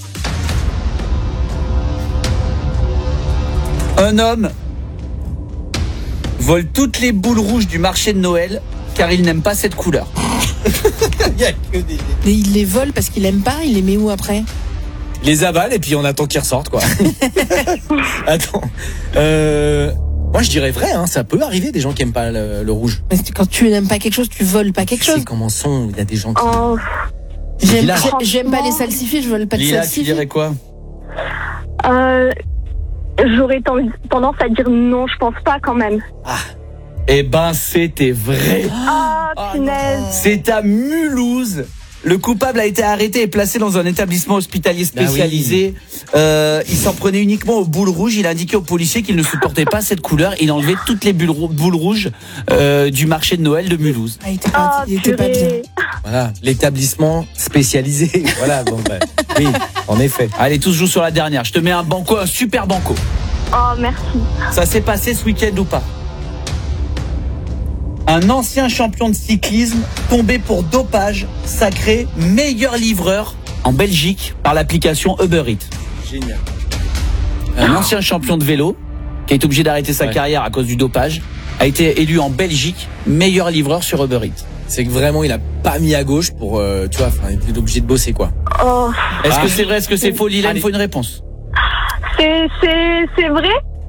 Un homme vole toutes les boules rouges du marché de Noël car il n'aime pas cette couleur. Il y a que des... Mais il les vole parce qu'il aime pas, il les met où après? Il les avale et puis on attend qu'ils ressortent quoi. Attends. Euh... Moi je dirais vrai, hein, ça peut arriver des gens qui aiment pas le, le rouge. Mais quand tu n'aimes pas quelque chose, tu voles pas quelque chose. C'est comme en son, il y a des gens qui... Oh. J'aime, j'aime pas les salsifis, je vole pas de Lila, salsifis. tu dirais quoi? Euh... J'aurais tendance à dire non, je pense pas quand même. Ah. Eh ben, c'était vrai. Ah, oh, punaise. C'est à Mulhouse. Le coupable a été arrêté et placé dans un établissement hospitalier spécialisé. Ah oui. euh, il s'en prenait uniquement aux boules rouges. Il a indiqué aux policiers qu'il ne supportait pas cette couleur. Il enlevait toutes les boules, boules rouges euh, du marché de Noël de Mulhouse. Ah, il était pas, oh, il était pas bien. Voilà, l'établissement spécialisé. Voilà, bon, bah, oui, en effet. Allez, tous jouent sur la dernière. Je te mets un banco, un super banco. Oh, merci. Ça s'est passé ce week-end ou pas? Un ancien champion de cyclisme tombé pour dopage, sacré meilleur livreur en Belgique par l'application Uber Eats. Génial. Un ancien champion de vélo qui a été obligé d'arrêter sa Ouais. carrière à cause du dopage a été élu en Belgique meilleur livreur sur Uber Eats. C'est que vraiment, il a pas mis à gauche pour, euh, tu vois, enfin, il était obligé de bosser, quoi. Oh. Est-ce Ah. que c'est vrai, est-ce que c'est faux, Lila? Il faut une réponse. C'est, c'est, c'est vrai?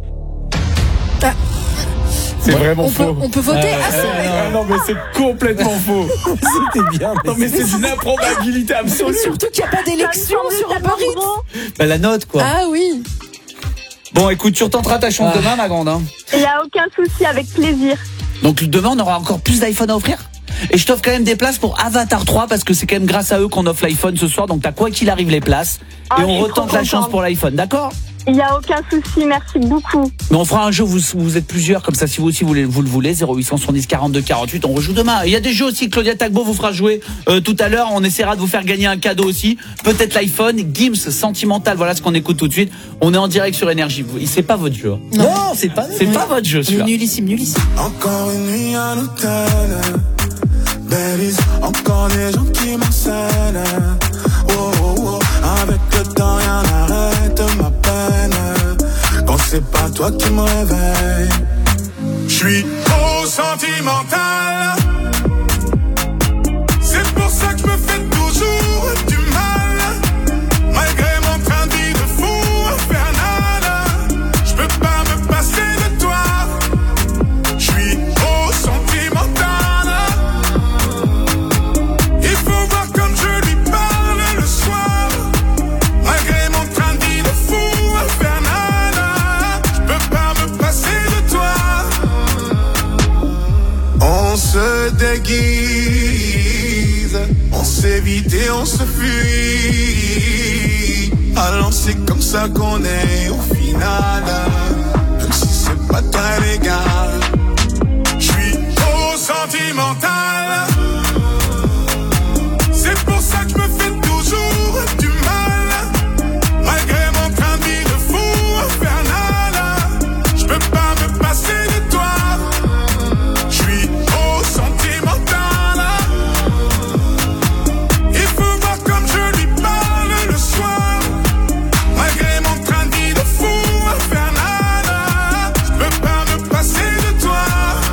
C'est vraiment on peut, faux. on peut voter. Ah, Ah, c'est vrai. Ah non, mais c'est complètement faux. C'était bien. Non, mais c'est une improbabilité absolue. Surtout qu'il n'y a pas d'élection sur Uber Eats. Bah, la note, quoi. Ah oui. Bon, écoute, tu retenteras ta chance Ah. demain, ma grande. Hein. Il n'y a aucun souci, avec plaisir. Donc demain, on aura encore plus d'iPhone à offrir. Et je t'offre quand même des places pour Avatar trois parce que c'est quand même grâce à eux qu'on offre l'iPhone ce soir. Donc t'as quoi qu'il arrive les places. Ah, et je on suis retente trop la chance contente. pour l'iPhone, d'accord? Il n'y a aucun souci, merci beaucoup. Mais on fera un jeu où vous, vous êtes plusieurs, comme ça si vous aussi vous, vous le voulez, zéro huit cent soixante-dix quarante-deux quarante-huit, on rejoue demain. Et il y a des jeux aussi, Claudia Tagbo vous fera jouer euh, tout à l'heure, on essaiera de vous faire gagner un cadeau aussi, peut-être l'iPhone, Gims, Sentimental, voilà ce qu'on écoute tout de suite. On est en direct sur Énergie, c'est pas votre jeu. Non, non c'est pas C'est pas votre jeu, celui-là. Nullissime, nullissime. Encore une nuit à l'hôtel, babies, encore des gens qui m'enseignent. Oh, oh, oh, avec le temps rien n'arrête ma peine. Quand c'est pas toi qui me réveille, j'suis trop sentimental. C'est pour ça que je me fais toujours du mal. Malgré mon train de vie de fou infernal, j'peux pas me passer de toi. J'suis trop sentimental. Il faut voir comme je lui parle le soir. Malgré mon train de vie de fou infernal, j'peux pas me passer de toi. On se déguise, on s'évite et on se fuit. Alors c'est comme ça qu'on est au final, même si c'est pas très légal. J'suis trop sentimental. C'est pour ça que je me fais toujours du mal. Malgré mon train de vie de fou infernal, j'peux pas me passer de toi. J'suis trop sentimental. Il faut voir comme je lui parle le soir. Malgré mon train de vie de fou infernal, j'peux pas me passer de toi.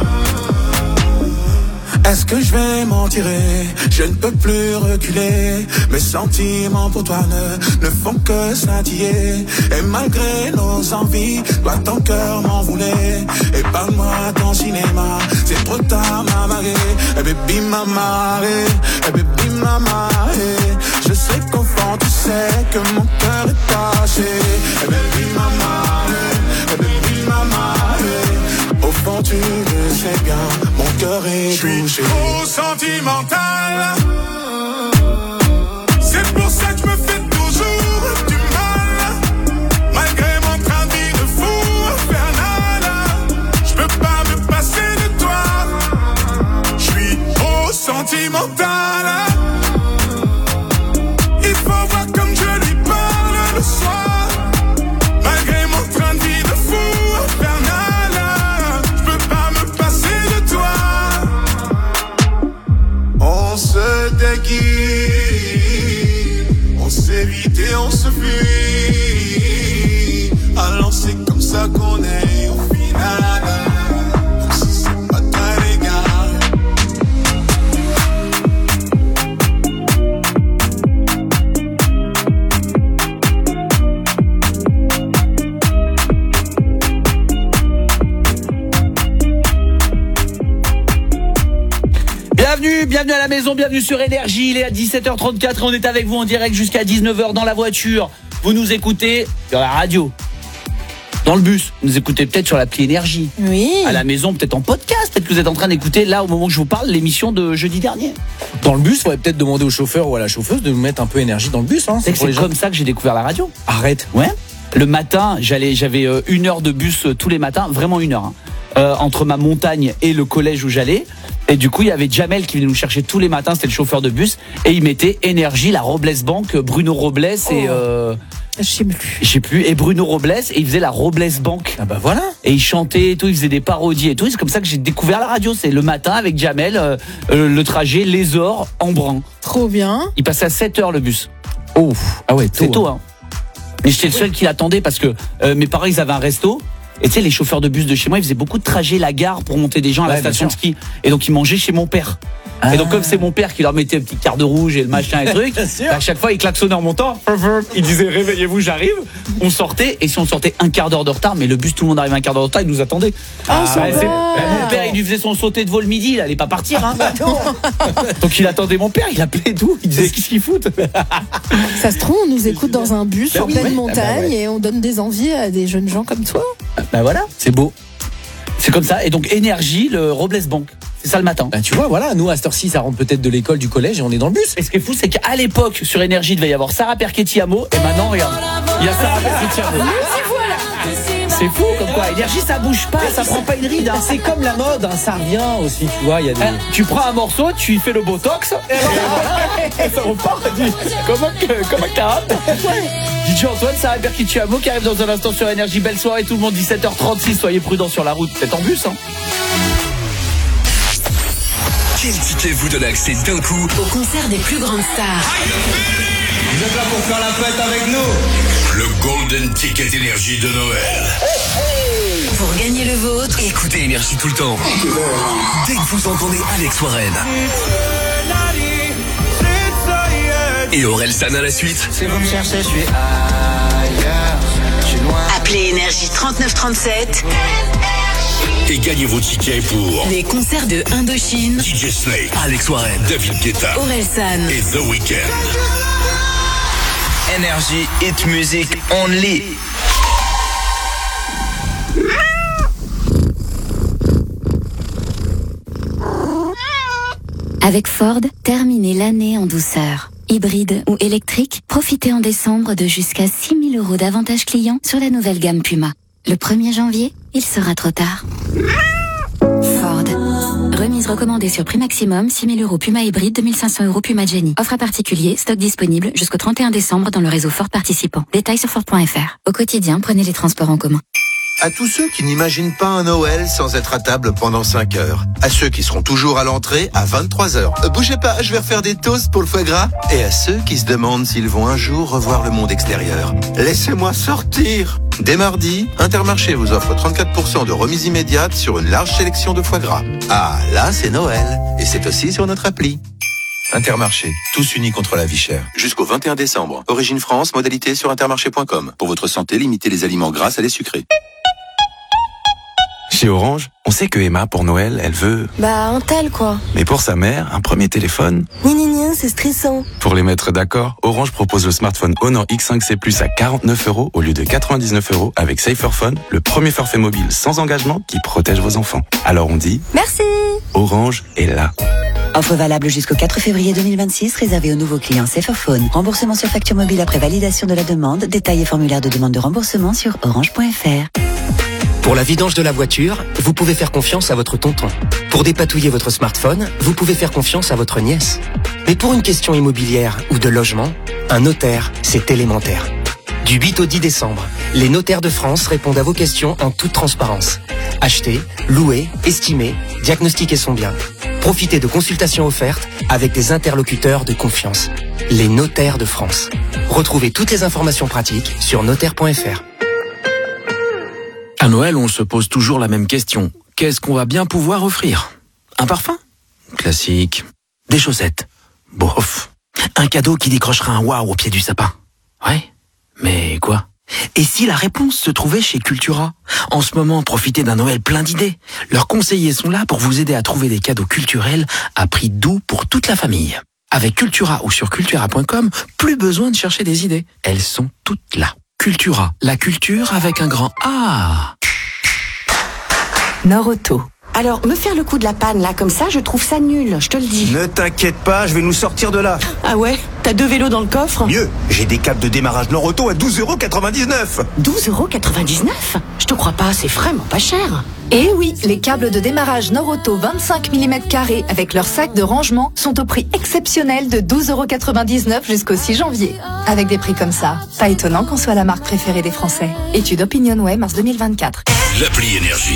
Est-ce que je vais m'en tirer? Je ne peux plus reculer. Mes sentiments pour toi ne, ne font que scintiller. Et malgré nos envies, toi ton cœur m'en voulait. Et parle-moi ton cinéma, c'est trop tard m'a marré. Et baby m'a marré, et baby m'a marré. Je sais qu'au fond tu sais que mon cœur est taché. Et baby m'a marré, et baby m'a marré. Au fond tu le sais bien, mon cœur est touché. J'suis trop sentimental. C'est pour ça que je me fais toujours du mal. Malgré mon train de vie de fou infernal, j'peux pas me passer de toi. J'suis trop sentimental. Il faut voir comme je lui parle le soir. Malgré mon train de vie de fou infernal, j'peux pas me passer de toi. On se déguise, on s'évite et on se fuit. Alors c'est comme ça qu'on est au final, même si c'est pas très légal. Bienvenue, bienvenue à la maison, bienvenue sur Énergie. Il est à dix-sept heures trente-quatre et on est avec vous en direct jusqu'à dix-neuf heures dans la voiture. Vous nous écoutez sur la radio, dans le bus, vous nous écoutez peut-être sur l'appli Énergie. Oui. À la maison, peut-être en podcast, peut-être que vous êtes en train d'écouter là au moment où je vous parle l'émission de jeudi dernier. Dans le bus, il faudrait peut-être demander au chauffeur ou à la chauffeuse de nous mettre un peu énergie dans le bus. Hein, C'est que pour c'est les gens. comme ça que j'ai découvert la radio. Arrête. Ouais. Le matin, j'allais, j'avais euh, une heure de bus euh, tous les matins, vraiment une heure, hein, euh, entre ma montagne et le collège où j'allais. Et du coup, il y avait Jamel qui venait nous chercher tous les matins, c'était le chauffeur de bus, et il mettait Énergie, la Robles Bank, Bruno Robles et, euh, Je sais plus. Je sais plus. Et Bruno Robles, et il faisait la Robles Bank. Ah bah voilà. Et il chantait et tout, il faisait des parodies et tout. C'est comme ça que j'ai découvert la radio. C'est le matin avec Jamel, euh, euh, le trajet Les Ors en Brun. Trop bien. Il passait à sept heures le bus. Oh, ah ouais, tôt, c'est tôt, hein. Mais j'étais le seul qui l'attendait parce que euh, mes parents, ils avaient un resto. Et tu sais, les chauffeurs de bus de chez moi, ils faisaient beaucoup de trajets la gare pour monter des gens à la ouais, station de ski. Et donc, ils mangeaient chez mon père. Ah. Et donc, comme c'est mon père qui leur mettait un petit quart de rouge et le machin et le truc, bah, à chaque fois, il klaxonnait en montant. Il disait, réveillez-vous, j'arrive. On sortait. Et si on sortait un quart d'heure de retard, mais le bus, tout le monde arrivait un quart d'heure de retard, il nous attendait. Ah, ah ouais, c'est... Mon père, il lui faisait son sauté de vol le midi, il allait pas partir. Hein. Donc, il attendait mon père, il appelait tout. Il disait, qu'est-ce qu'ils foutent? Ça se trouve, on nous écoute dans un bus bah en oui, pleine oui. montagne ah bah ouais. et on donne des envies à des jeunes gens comme toi. Bah voilà. C'est beau. C'est comme ça. Et donc, énergie, le Robles Bank. C'est ça le matin. Bah tu vois, voilà, nous à cette heure-ci, ça rentre peut-être de l'école, du collège et on est dans le bus. Et ce qui est fou, c'est qu'à l'époque, sur Énergie, il devait y avoir Sarah Perchetti-Amo. Et maintenant, regarde, il y a Sarah Perchetti-Amo. C'est fou, comme quoi. Énergie, ça bouge pas, ça prend pas une ride. Hein. C'est comme la mode, hein, ça revient aussi, tu vois. Il y a des... hein, tu prends un morceau, tu y fais le botox, et alors, ça repart. Comme un, comme un carotte. D J Antoine, Sarah Perchetti-Amo qui arrive dans un instant sur Énergie. Belle soirée, tout le monde, dix-sept heures trente-six. Soyez prudents sur la route, peut-être en bus. Hein. Quel ticket vous donne accès d'un coup au concert des plus grandes stars? Vous êtes là pour faire la fête avec nous? Le Golden Ticket Énergie de Noël. Pour gagner le vôtre, écoutez Énergie tout le temps. Dès que vous entendez Alex Warren et Orelsan à la suite. Si vous me cherchez, je suis ailleurs. Je suis loin. Appelez Énergie trente-neuf trente-sept. Et gagnez vos tickets pour les concerts de Indochine, D J Snake, Alex Warren, David Guetta, Orelsan et The Weeknd. Énergie, hit music only. Avec Ford, terminez l'année en douceur. Hybride ou électrique, profitez en décembre de jusqu'à six mille euros d'avantages clients sur la nouvelle gamme Puma. Le premier janvier, il sera trop tard. Ford. Remise recommandée sur prix maximum, six mille euros Puma hybride, deux mille cinq cents euros Puma Jenny. Offre à particulier, stock disponible jusqu'au trente et un décembre dans le réseau Ford participant. Détails sur Ford point F R. Au quotidien, prenez les transports en commun. À tous ceux qui n'imaginent pas un Noël sans être à table pendant cinq heures. À ceux qui seront toujours à l'entrée à vingt-trois heures. Euh, bougez pas, je vais refaire des toasts pour le foie gras. Et à ceux qui se demandent s'ils vont un jour revoir le monde extérieur. Laissez-moi sortir. Dès mardi, Intermarché vous offre trente-quatre pour cent de remise immédiate sur une large sélection de foie gras. Ah, là, c'est Noël. Et c'est aussi sur notre appli. Intermarché, tous unis contre la vie chère. Jusqu'au vingt et un décembre. Origine France, modalité sur intermarché point com. Pour votre santé, limitez les aliments gras à les sucrés. Chez Orange, on sait que Emma, pour Noël, elle veut... Bah, un tel, quoi. Mais pour sa mère, un premier téléphone. Ni ni ni, c'est stressant. Pour les mettre d'accord, Orange propose le smartphone Honor X cinq C Plus à quarante-neuf euros au lieu de quatre-vingt-dix-neuf euros avec Saferphone, le premier forfait mobile sans engagement qui protège vos enfants. Alors on dit... Merci. Orange est là. Offre valable jusqu'au quatre février deux mille vingt-six, réservée aux nouveaux clients Saferphone. Remboursement sur facture mobile après validation de la demande. Détails et formulaire de demande de remboursement sur orange point F R. Pour la vidange de la voiture, vous pouvez faire confiance à votre tonton. Pour dépatouiller votre smartphone, vous pouvez faire confiance à votre nièce. Mais pour une question immobilière ou de logement, un notaire, c'est élémentaire. Du huit au dix décembre, les notaires de France répondent à vos questions en toute transparence. Acheter, louer, estimer, diagnostiquer son bien. Profitez de consultations offertes avec des interlocuteurs de confiance. Les notaires de France. Retrouvez toutes les informations pratiques sur notaire point F R. À Noël, on se pose toujours la même question. Qu'est-ce qu'on va bien pouvoir offrir? Un parfum? Classique. Des chaussettes? Bof. Un cadeau qui décrochera un waouh au pied du sapin? Ouais. Mais quoi? Et si la réponse se trouvait chez Cultura? En ce moment, profitez d'un Noël plein d'idées. Leurs conseillers sont là pour vous aider à trouver des cadeaux culturels à prix doux pour toute la famille. Avec Cultura ou sur cultura point com, plus besoin de chercher des idées. Elles sont toutes là. Cultura, la culture avec un grand A. Nord Auto. Alors, me faire le coup de la panne, là, comme ça, je trouve ça nul, je te le dis. Ne t'inquiète pas, je vais nous sortir de là. Ah ouais? T'as deux vélos dans le coffre? Mieux, j'ai des câbles de démarrage Nord-Auto à douze euros quatre-vingt-dix-neuf. douze euros quatre-vingt-dix-neuf? Je te crois pas, c'est vraiment pas cher. Eh oui, les câbles de démarrage Nord-Auto vingt-cinq millimètres carrés avec leur sac de rangement sont au prix exceptionnel de douze euros quatre-vingt-dix-neuf jusqu'au six janvier. Avec des prix comme ça, pas étonnant qu'on soit la marque préférée des Français. Étude OpinionWay, mars deux mille vingt-quatre. L'appli Énergie.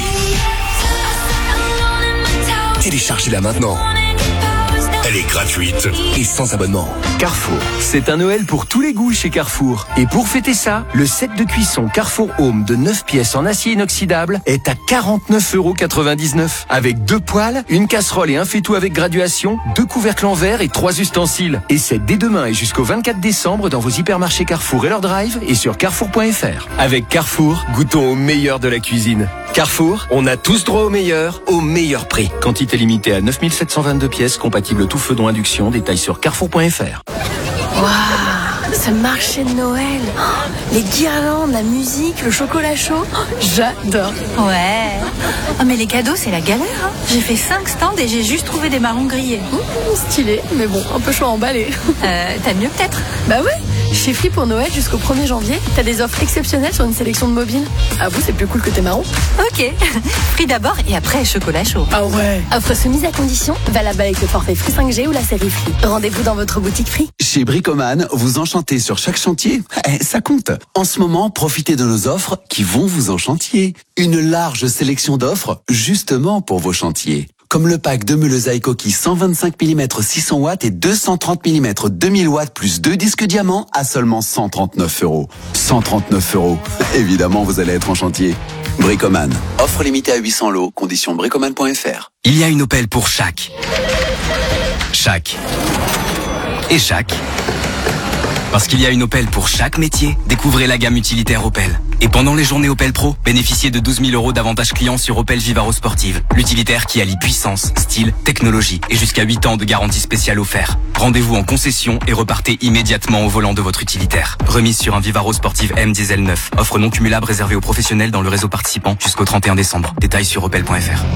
Téléchargez-la maintenant. Elle est gratuite et sans abonnement. Carrefour, c'est un Noël pour tous les goûts chez Carrefour. Et pour fêter ça, le set de cuisson Carrefour Home de neuf pièces en acier inoxydable est à quarante-neuf euros quatre-vingt-dix-neuf. Avec deux poêles, une casserole et un faitout avec graduation, deux couvercles en verre et trois ustensiles. Et c'est dès demain et jusqu'au vingt-quatre décembre dans vos hypermarchés Carrefour et leur drive et sur carrefour point f r. Avec Carrefour, goûtons au meilleur de la cuisine. Carrefour, on a tous droit au meilleur, au meilleur prix. Quantité limitée à neuf mille sept cent vingt-deux pièces, compatible tout feu dont induction, détail sur carrefour point f r. Waouh, ce marché de Noël, oh, les guirlandes, la musique, le chocolat chaud, oh, j'adore. Ouais. Oh, mais les cadeaux, c'est la galère. Hein. J'ai fait cinq stands et j'ai juste trouvé des marrons grillés. Mmh, stylé, mais bon, un peu chaud à emballer. Euh, t'as mieux peut-être? Bah ouais. Chez Free pour Noël jusqu'au premier janvier, t'as des offres exceptionnelles sur une sélection de mobiles. Avoue, c'est plus cool que tes marrons. Ok. Free d'abord et après chocolat chaud. Ah ouais. Offre soumise à condition, valable avec le forfait Free cinq G ou la série Free. Rendez-vous dans votre boutique Free. Chez Bricoman, vous enchantez sur chaque chantier, eh, ça compte. En ce moment, profitez de nos offres qui vont vous enchantier. Une large sélection d'offres justement pour vos chantiers. Comme le pack de meules à coquilles cent vingt-cinq millimètres six cents watts et deux cent trente millimètres deux mille watts plus deux disques diamants à seulement cent trente-neuf euros. cent trente-neuf euros. Évidemment, vous allez être en chantier. Bricoman. Offre limitée à huit cents lots. Conditions bricoman point f r. Il y a une Opel pour chaque. Chaque. Et chaque. Parce qu'il y a une Opel pour chaque métier, découvrez la gamme utilitaire Opel. Et pendant les journées Opel Pro, bénéficiez de douze mille euros d'avantages clients sur Opel Vivaro Sportive. L'utilitaire qui allie puissance, style, technologie et jusqu'à huit ans de garantie spéciale offert. Rendez-vous en concession et repartez immédiatement au volant de votre utilitaire. Remise sur un Vivaro Sportive M Diesel neuf. Offre non cumulable réservée aux professionnels dans le réseau participant jusqu'au trente et un décembre. Détails sur opel point f r.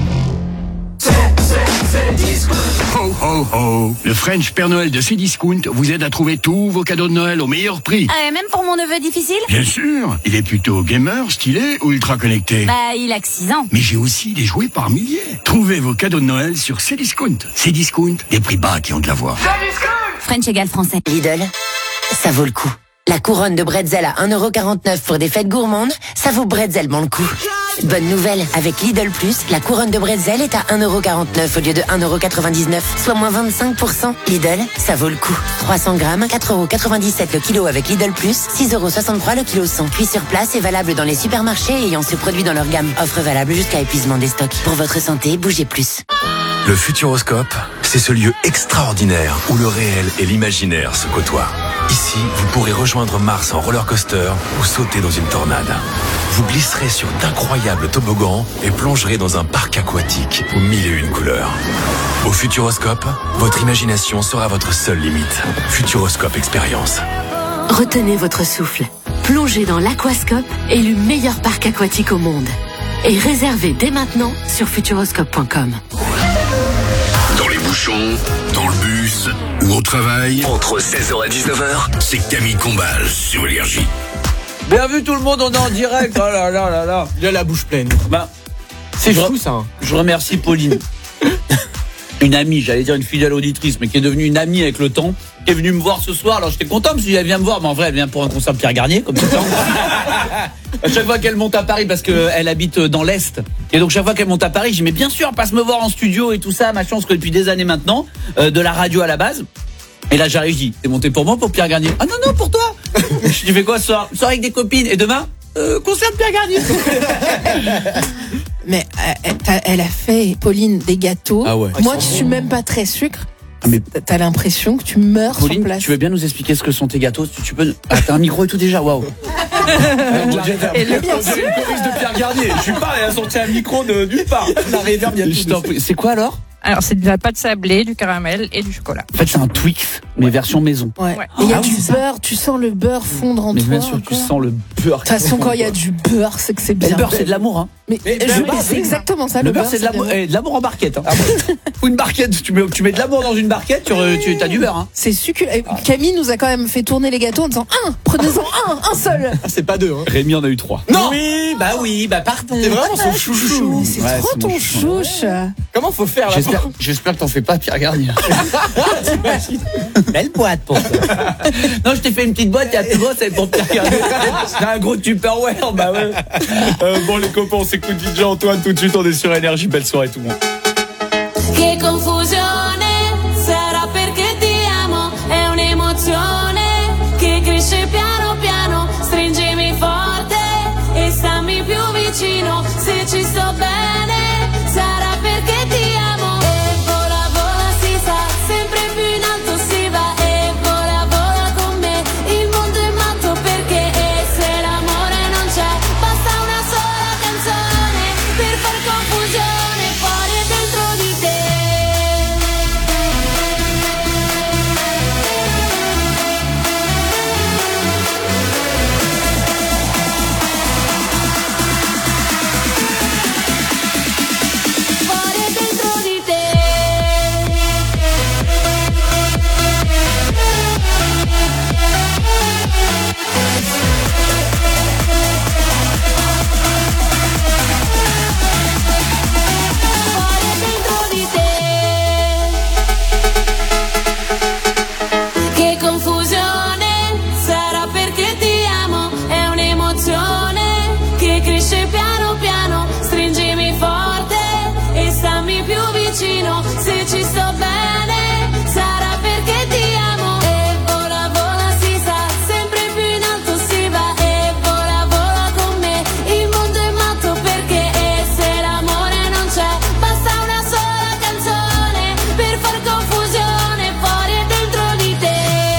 Ho ho ho! Le French Père Noël de Cdiscount vous aide à trouver tous vos cadeaux de Noël au meilleur prix. Ah, et même pour mon neveu difficile? Bien sûr! Il est plutôt gamer, stylé ou ultra connecté? Bah, il a que six ans. Mais j'ai aussi des jouets par milliers. Trouvez vos cadeaux de Noël sur Cdiscount. Cdiscount, des prix bas qui ont de la voix. French égale français. Lidl, ça vaut le coup. La couronne de bretzel à un euro quarante-neuf pour des fêtes gourmandes, ça vaut bretzelment le coup. Bonne nouvelle, avec Lidl Plus, la couronne de bretzel est à un euro quarante-neuf au lieu de un euro quatre-vingt-dix-neuf, soit moins vingt-cinq pour cent. Lidl, ça vaut le coup. trois cents grammes, quatre euros quatre-vingt-dix-sept le kilo avec Lidl Plus, six euros soixante-trois le kilo cent. Cuit sur place et valable dans les supermarchés ayant ce produit dans leur gamme. Offre valable jusqu'à épuisement des stocks. Pour votre santé, bougez plus. Le Futuroscope, c'est ce lieu extraordinaire où le réel et l'imaginaire se côtoient. Ici, vous pourrez rejoindre Mars en roller coaster ou sauter dans une tornade. Vous glisserez sur d'incroyables toboggans et plongerez dans un parc aquatique aux mille et une couleurs. Au Futuroscope, votre imagination sera votre seule limite. Futuroscope Expérience. Retenez votre souffle. Plongez dans l'Aquascope, élu meilleur parc aquatique au monde. Et réservez dès maintenant sur futuroscope point com. Dans les bouchons, dans le bus ou au travail, entre seize heures et dix-neuf heures, c'est Camille Combal sur Énergie. Bien vu tout le monde, on est en direct. Oh là là là là. Il a la bouche pleine. Bah, c'est fou ça. Hein. Je remercie Pauline. Une amie, j'allais dire une fidèle auditrice, mais qui est devenue une amie avec le temps, qui est venue me voir ce soir. Alors j'étais content parce qu'elle vient me voir, mais en vrai elle vient pour un concert de Pierre Garnier, comme tout le temps. À chaque fois qu'elle monte à Paris, parce qu'elle habite dans l'Est, et donc chaque fois qu'elle monte à Paris, je dis mais bien sûr, passe me voir en studio et tout ça, machin, on se connaît depuis des années maintenant, euh, de la radio à la base. Et là j'arrive, je dis, t'es monté pour moi, pour Pierre Garnier? Ah non non, pour toi. Je dis, fais quoi ce soir? Soir avec des copines, et demain euh, concert de Pierre Garnier. Mais euh, elle a fait, Pauline, des gâteaux. Ah ouais. Moi qui suis même pas très sucre, mais t'as l'impression que tu meurs Pauline, sur place. tu veux bien nous expliquer ce que sont tes gâteaux? Tu, tu peux. Ah, t'as un micro et tout déjà, waouh. Et le bien sûr. de Pierre Garnier. Je suis pas, elle a sorti un micro de nulle part. La réverb, il y a tout. C'est quoi alors? Alors, c'est de la pâte sablée, du caramel et du chocolat. En fait, c'est un Twix, mais version maison. Ouais. Ouais. Et il y a Ah du oui, c'est beurre, tu sens le beurre fondre en Mais toi. bien sûr, tu encore. sens le beurre. De toute façon, quand il y a du beurre, c'est que c'est Mais bien. le beurre, c'est de l'amour, hein. Mais, Mais je- ben oui, c'est oui. exactement ça. Le, beurre, c'est de l'amour, bien. eh, de l'amour en barquette. Hein. Ou une barquette, tu mets, tu mets de l'amour dans une barquette, tu, re- tu as du beurre. Hein. C'est succulent. Et Camille nous a quand même fait tourner les gâteaux en disant un, prenez-en un, un seul. C'est pas deux. Hein. Rémi en a eu trois. Non. Oui, bah oui, bah pardon. C'est vraiment son chouchou. C'est Ouais, trop c'est ton mon chou. chouche. Comment faut faire là? J'espère, j'espère que t'en fais pas, Pierre Garnier. Belle boîte pour ça. Non, je t'ai fait une petite boîte, il y a plus gros, c'est pour Pierre Garnier. C'est un gros Tupperware, bah ouais. Euh, bon les copains, on s'écoute D J Antoine tout de suite, on est sur Énergie, belle soirée tout le monde. Che confusione, sarà perché ti amo, è un'emozione che cresce piano piano, stringimi forte e stammi più vicino, se ci sto bene, sarà perché ti amo, e vola vola si sa, sempre più in alto si va, e vola vola con me, il mondo è matto perché, e se l'amore non c'è, basta una sola canzone, per far confusione fuori e dentro di te. Fuori e dentro di te. Fuori e dentro di te. Che confusione, sarà perché ti amo, è un'emozione che cresce piano piano, stringimi forte e stammi più vicino, se ci sto bene, sarà perché ti amo, e vola vola si sa, sempre più in alto si va, e vola vola con me, il mondo è matto perché, e se l'amore non c'è, basta una sola canzone, per far confusione fuori e dentro di te.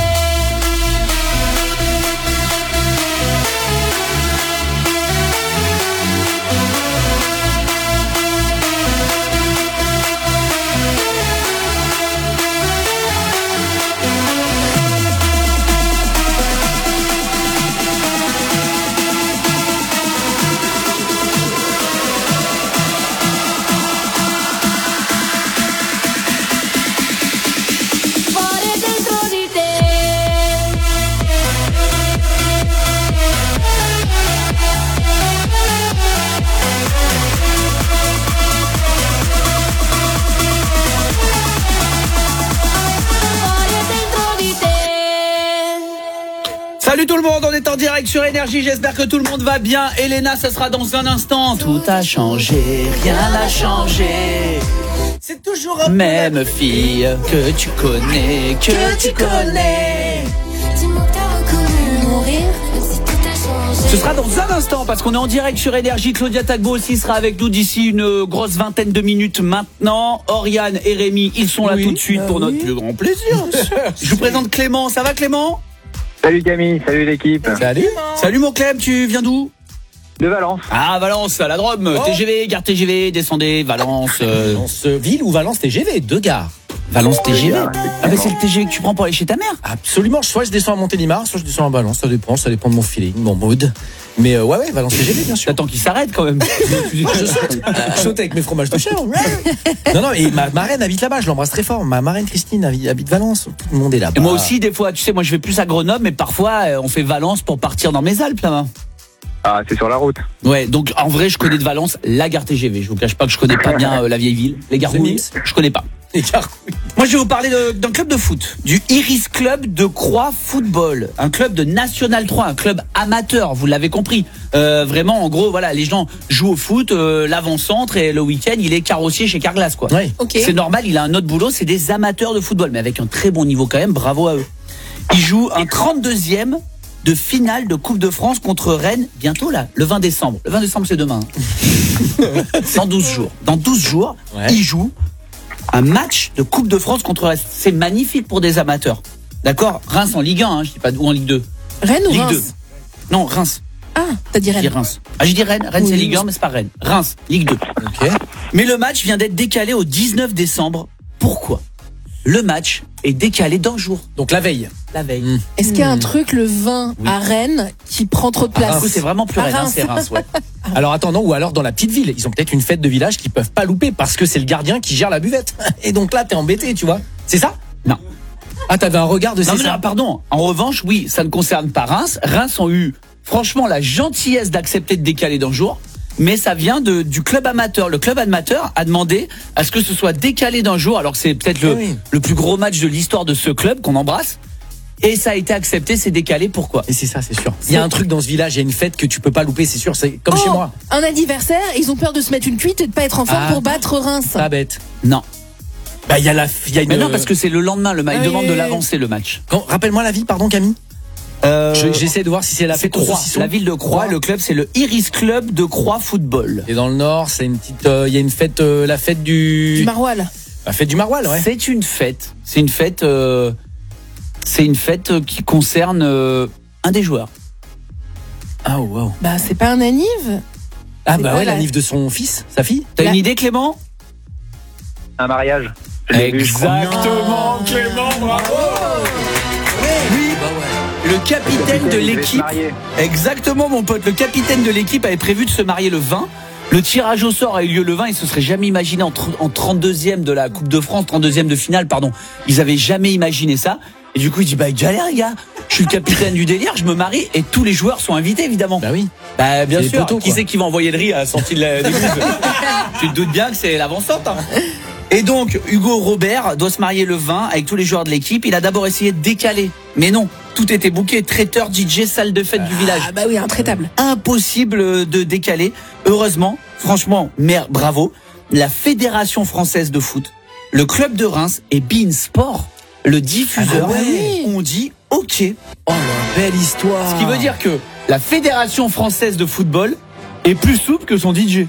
Fuori e dentro di te. Fuori e dentro di te. Salut tout le monde, on est en direct sur Énergie, j'espère que tout le monde va bien. Elena, ça sera dans un instant. Tout a changé, rien n'a changé. C'est toujours un Même fille que tu connais, que tu connais. Dis-moi que t'as reconnu mon rire, même si tout a changé. Ce sera dans un instant parce qu'on est en direct sur Énergie. Claudia Tagbo aussi sera avec nous d'ici une grosse vingtaine de minutes maintenant. Oriane et Rémi, ils sont là Oui, tout de suite bah pour oui. notre plus grand plaisir. Je vous présente Clément, ça va Clément? Salut Camille, salut l'équipe. Salut. Salut mon Clem, tu viens d'où? De Valence. Ah Valence, à la Drôme, Oh. T G V, gare T G V, descendez, Valence. euh, Valence ville ou Valence T G V, deux gares. Valence T G V. Gare, Ah mais c'est le T G V que tu prends pour aller chez ta mère. Absolument, soit je descends à Montélimar, soit je descends à Valence, ça dépend, ça dépend de mon feeling, mon mood. Mais euh, ouais, ouais, Valence T G V, bien sûr. T'attends qu'il s'arrête quand même. Je saute, je saute avec mes fromages de chèvre. Non, non, et ma marraine habite là-bas, je l'embrasse très fort. Ma marraine Christine habite habite Valence, tout le monde est là-bas. Et moi aussi, des fois, tu sais, moi je vais plus à Grenoble, mais parfois euh, on fait Valence pour partir dans mes Alpes là-bas. Ah, c'est sur la route. Ouais, donc en vrai, je connais de Valence la gare T G V. Je vous cache pas que je connais pas bien euh, la vieille ville. Les gares The rouilles, Mims. je connais pas. Les gares. Moi, je vais vous parler de- d'un club de foot, du Iris Club de Croix Football, un club de National trois, un club amateur, vous l'avez compris. Euh, vraiment, en gros, voilà, les gens jouent au foot, euh, l'avant-centre, et le week-end, il est carrossier chez Carglass, quoi. Ouais. Ok. C'est normal, il a un autre boulot, c'est des amateurs de football, mais avec un très bon niveau quand même, bravo à eux. Ils jouent un trente-deuxième de finale de Coupe de France contre Rennes, bientôt là, le vingt décembre. Le vingt décembre, c'est demain. Dans douze jours. Dans douze jours, Ouais. ils jouent un match de Coupe de France contre Reims. C'est magnifique pour des amateurs. D'accord? Reims en Ligue un, hein, je dis pas ou en Ligue deux. Rennes ou Ligue Reims? deux. Non, Reims. Ah, t'as dit Rennes. Je dis Reims. Ah, je dis Rennes. Rennes, oui, c'est Ligue un, mais c'est pas Rennes. Reims, Ligue deux. Ok. Mais le match vient d'être décalé au dix-neuf décembre. Pourquoi ? Le match est décalé d'un jour. Donc la veille. La veille. Mmh. Est-ce qu'il y a un truc, le vingt oui. à Rennes, qui prend trop de place ? Ah, c'est vraiment plus Rennes, hein, c'est Reims, ouais. Alors attends, non, ou alors dans la petite ville, ils ont peut-être une fête de village qu'ils peuvent pas louper parce que c'est le gardien qui gère la buvette. Et donc là, t'es embêté, tu vois. C'est ça ? Non. Ah, t'avais un regard de non, c'est non, ça. Pardon. En revanche, oui, ça ne concerne pas Reims. Reims ont eu, franchement, la gentillesse d'accepter de décaler d'un jour. Mais ça vient de, du club amateur. Le club amateur a demandé à ce que ce soit décalé d'un jour, alors que c'est peut-être le, oui. le plus gros match de l'histoire de ce club qu'on embrasse. Et ça a été accepté, c'est décalé. Pourquoi ? Et c'est ça, c'est sûr. Il y a un truc dans ce village, il y a une fête que tu peux pas louper, c'est sûr. C'est comme oh, chez moi. Un anniversaire, ils ont peur de se mettre une cuite et de pas être en forme ah, pour battre Reims. Pas bête. Non. Bah il y a la, il y a une. Mais non, parce que c'est le lendemain. Le match ah, demande oui. de l'avancer le match. Quand, rappelle-moi la vie, pardon, Camille. Euh, J'essaie de voir si c'est la fête Croix. La ville de Croix, le club c'est le Iris Club de Croix Football. Et dans le nord, c'est une petite, il euh, y a une fête, euh, la fête du. Du Maroilles. La fête du Maroilles, ouais. C'est une fête. C'est une fête. Euh, c'est une fête qui concerne euh, un des joueurs. Ah oh, wow. Bah c'est pas un anniv. Ah bah ouais, la... l'anniv de son fils, sa fille. T'as la... une idée, Clément ? Un mariage. Exactement, Clément, bravo. Oui. Bah ouais. Le capitaine de l'équipe, exactement mon pote, le capitaine de l'équipe avait prévu de se marier le vingt. Le tirage au sort a eu lieu le vingt, ils se seraient jamais imaginé en, en trente-deuxième de la Coupe de France, trente-deuxième de finale, pardon. Ils avaient jamais imaginé ça. Et du coup, il dit, bah, galère, les gars. Je suis le capitaine du délire, je me marie et tous les joueurs sont invités, évidemment. Bah oui. Bah, bien sûr. Poteaux, qui c'est qui va envoyer le riz à la sortie de la, d'église? Tu te doutes bien que c'est l'avant-centre, hein. Et donc, Hugo Robert doit se marier le vingt avec tous les joueurs de l'équipe. Il a d'abord essayé de décaler. Mais non, tout était booké. Traiteur, D J, salle de fête ah, du village. Ah bah oui, intraitable. Impossible de décaler. Heureusement, franchement, mère, bravo. La Fédération Française de Foot, le club de Reims et beIN Sport, le diffuseur, ah ouais. ont dit OK. Oh, la belle histoire. Ce qui veut dire que la Fédération Française de Football est plus souple que son D J.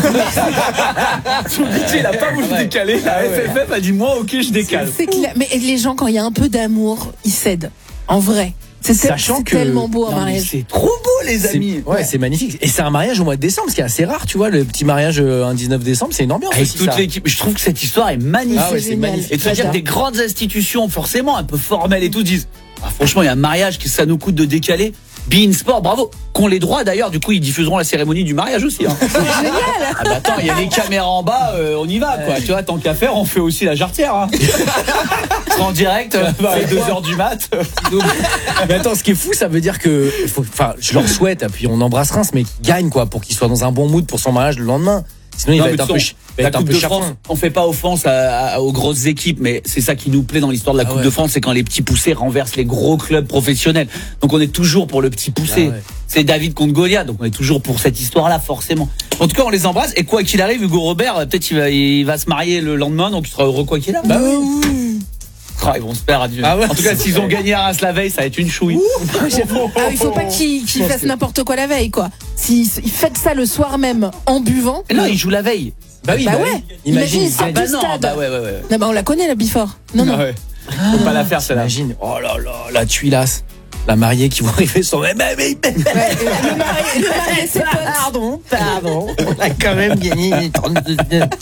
Son D J, il a pas voulu ouais. décaler. La ah ouais. F F F a dit moi ok je décale. C'est clair. Mais les gens, quand il y a un peu d'amour, ils cèdent. En vrai. C'est, Sachant c'est que... tellement beau un non, mariage. C'est trop beau les amis. C'est... Ouais, ouais, c'est magnifique. Et c'est un mariage au mois de décembre, ce qui est assez rare, tu vois. Le petit mariage un dix-neuf décembre, c'est une ambiance. Avec aussi, toute ça. l'équipe. Je trouve que cette histoire est magnifique. Ah ouais, c'est magnifique. Et tu veux dire que des grandes institutions, forcément un peu formelles et tout, disent ah, franchement, il y a un mariage que ça nous coûte de décaler. beIN Sport, bravo. Qu'on les droits d'ailleurs, du coup, ils diffuseront la cérémonie du mariage aussi. Hein. C'est génial. Ah bah attends, il y a les caméras en bas, euh, on y va quoi. Euh... Tu vois, tant qu'à faire, on fait aussi la jarretière. Hein. En direct, euh, à deux heures du mat. Mais attends, ce qui est fou, ça veut dire que, enfin, je leur souhaite, puis on embrasse Reims, mais qu'ils gagnent quoi, pour qu'ils soient dans un bon mood pour son mariage le lendemain. Sinon, il non, va être un son, peu, ch- va la être Coupe un peu de chapon. France, on fait pas offense à, à, aux grosses équipes, mais c'est ça qui nous plaît dans l'histoire de la Coupe ah ouais. de France, c'est quand les petits poussés renversent les gros clubs professionnels. Donc on est toujours pour le petit poussé. Ah ouais. C'est David contre Goliath, donc on est toujours pour cette histoire-là, forcément. En tout cas, on les embrasse. Et quoi qu'il arrive, Hugo Robert, peut-être il va, il va se marier le lendemain, donc il sera heureux quoi qu'il arrive. Bah oui. Oh, ils vont se perdre à Dieu. Ah ouais, en tout cas, s'ils ont gagné à Reims la veille, ça va être une chouille. Ah, il faut pas qu'ils, qu'ils fassent n'importe quoi la veille, quoi. S'ils fêtent ça le soir même en buvant. Non, ils jouent la veille. Bah oui, bah, bah ouais. Oui. Imagine, Imagine ah bah non, bah ouais, ouais, ouais. Non, bah on la connaît la Before. Non, non. Ah ouais. Faut pas la faire, celle-là. Imagine. Oh là là, la tuilasse. La mariée qui va arriver sur. Ouais, ouais, ouais, le marié, le marié, c'est pas. Pardon, pardon. On a quand même gagné trente-deux.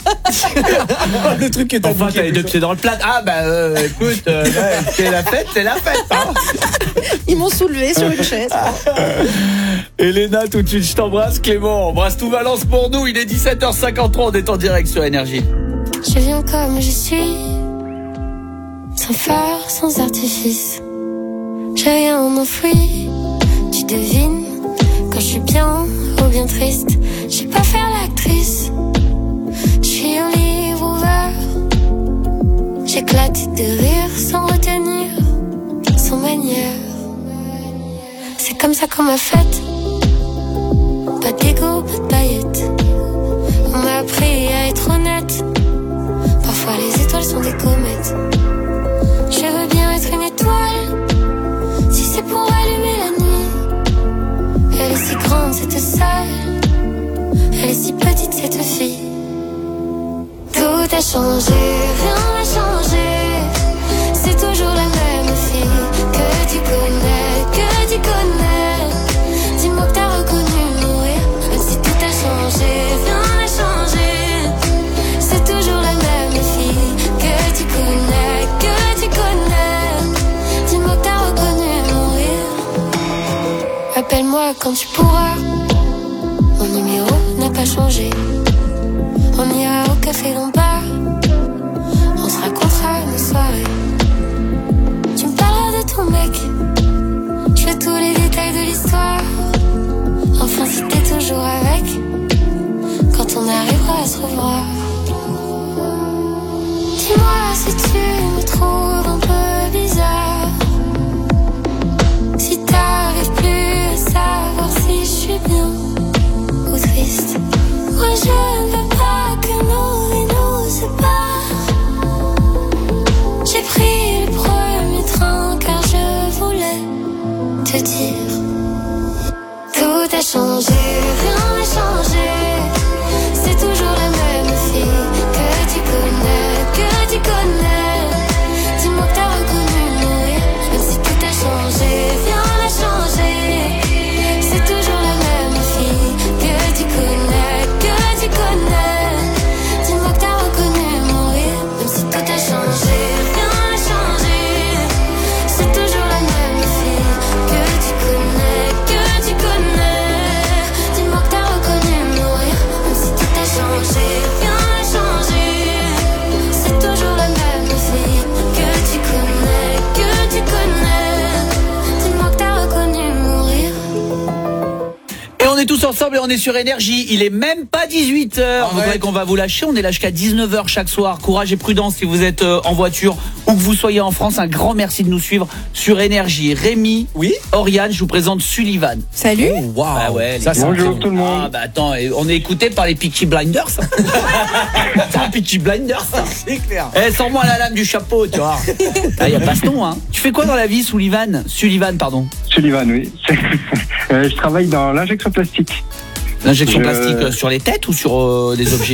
Le truc que t'as enfin, t'as les deux pieds dans le plat. Ah bah euh, écoute, euh, ouais, c'est la fête, c'est la fête. Hein. Ils m'ont soulevé sur une chaise. Elena, tout de suite, je t'embrasse. Clément, embrasse tout Valence pour nous. Il est dix-sept heures cinquante-trois, on est en direct sur Énergie. Je viens comme je suis, sans phare, sans artifice. J'ai rien enfoui, tu devines quand je suis bien ou bien triste. Je sais pas faire l'actrice, je suis un livre ouvert. J'éclate de rire sans retenir, sans manière. C'est comme ça qu'on m'a faite, pas d'ego, pas de paillettes. On m'a appris à être honnête, parfois les étoiles sont des comètes. Je veux bien être une étoile, si c'est pour allumer la nuit. Elle est si grande cette salle, elle est si petite cette fille. Tout a changé, rien n'a changé. C'est toujours la même fille que tu connais, que tu connais. Dis-moi que t'as reconnu. Dis-moi quand tu pourras. Mon numéro n'a pas changé. On ira au café Lombard. On se racontera nos soirées. Tu me parleras de ton mec. Je veux tous les détails de l'histoire. Enfin si t'es toujours avec. Quand on arrivera à se revoir. Dis-moi si tu me trouves un peu bizarre. Si t'arrives plus à savoir si je suis bien ou triste. Moi je ne veux pas que nos vies nous séparent. J'ai pris le premier train car je voulais te dire. Tout a changé, rien n'a changé. C'est toujours la même fille que tu connais, que tu connais. Dis-moi que t'as reconnu mon rire, même si tout a changé, rien n'a changé. C'est toujours la même fille que tu connais, que tu connais. Dis-moi que t'as reconnu mon rire, même si tout a changé, rien n'a changé. C'est toujours la même fille que tu connais, que tu connais. Dis-moi que t'as reconnu mon rire, même si tout a changé, rien n'a changé. C'est toujours la même fille que tu connais, que tu connais. Dis-moi que t'as reconnu mon rire. Et on est tous ensemble et on est sur Énergie. Il est même pas dix-huit heures. Vous voyez qu'on va vous lâcher. On est là jusqu'à dix-neuf heures chaque soir. Courage et prudence si vous êtes euh, en voiture ou que vous soyez en France. Un grand merci de nous suivre sur Énergie. Rémi, oui, Oriane, je vous présente Sullivan. Salut. Oh, wow. Ah ouais, Ça, bonjour tout le monde. Ah bah attends, on est écouté par les Peaky Blinders. C'est un Peaky Blinders, ça. C'est clair. Eh, sors-moi la lame du chapeau, tu vois. Ah, y a pas ce nom, hein. Tu fais quoi dans la vie, Sullivan? Sullivan, pardon. Sullivan, oui. euh, je travaille dans l'injection plastique. L'injection je... plastique euh, sur les têtes ou sur euh, des objets?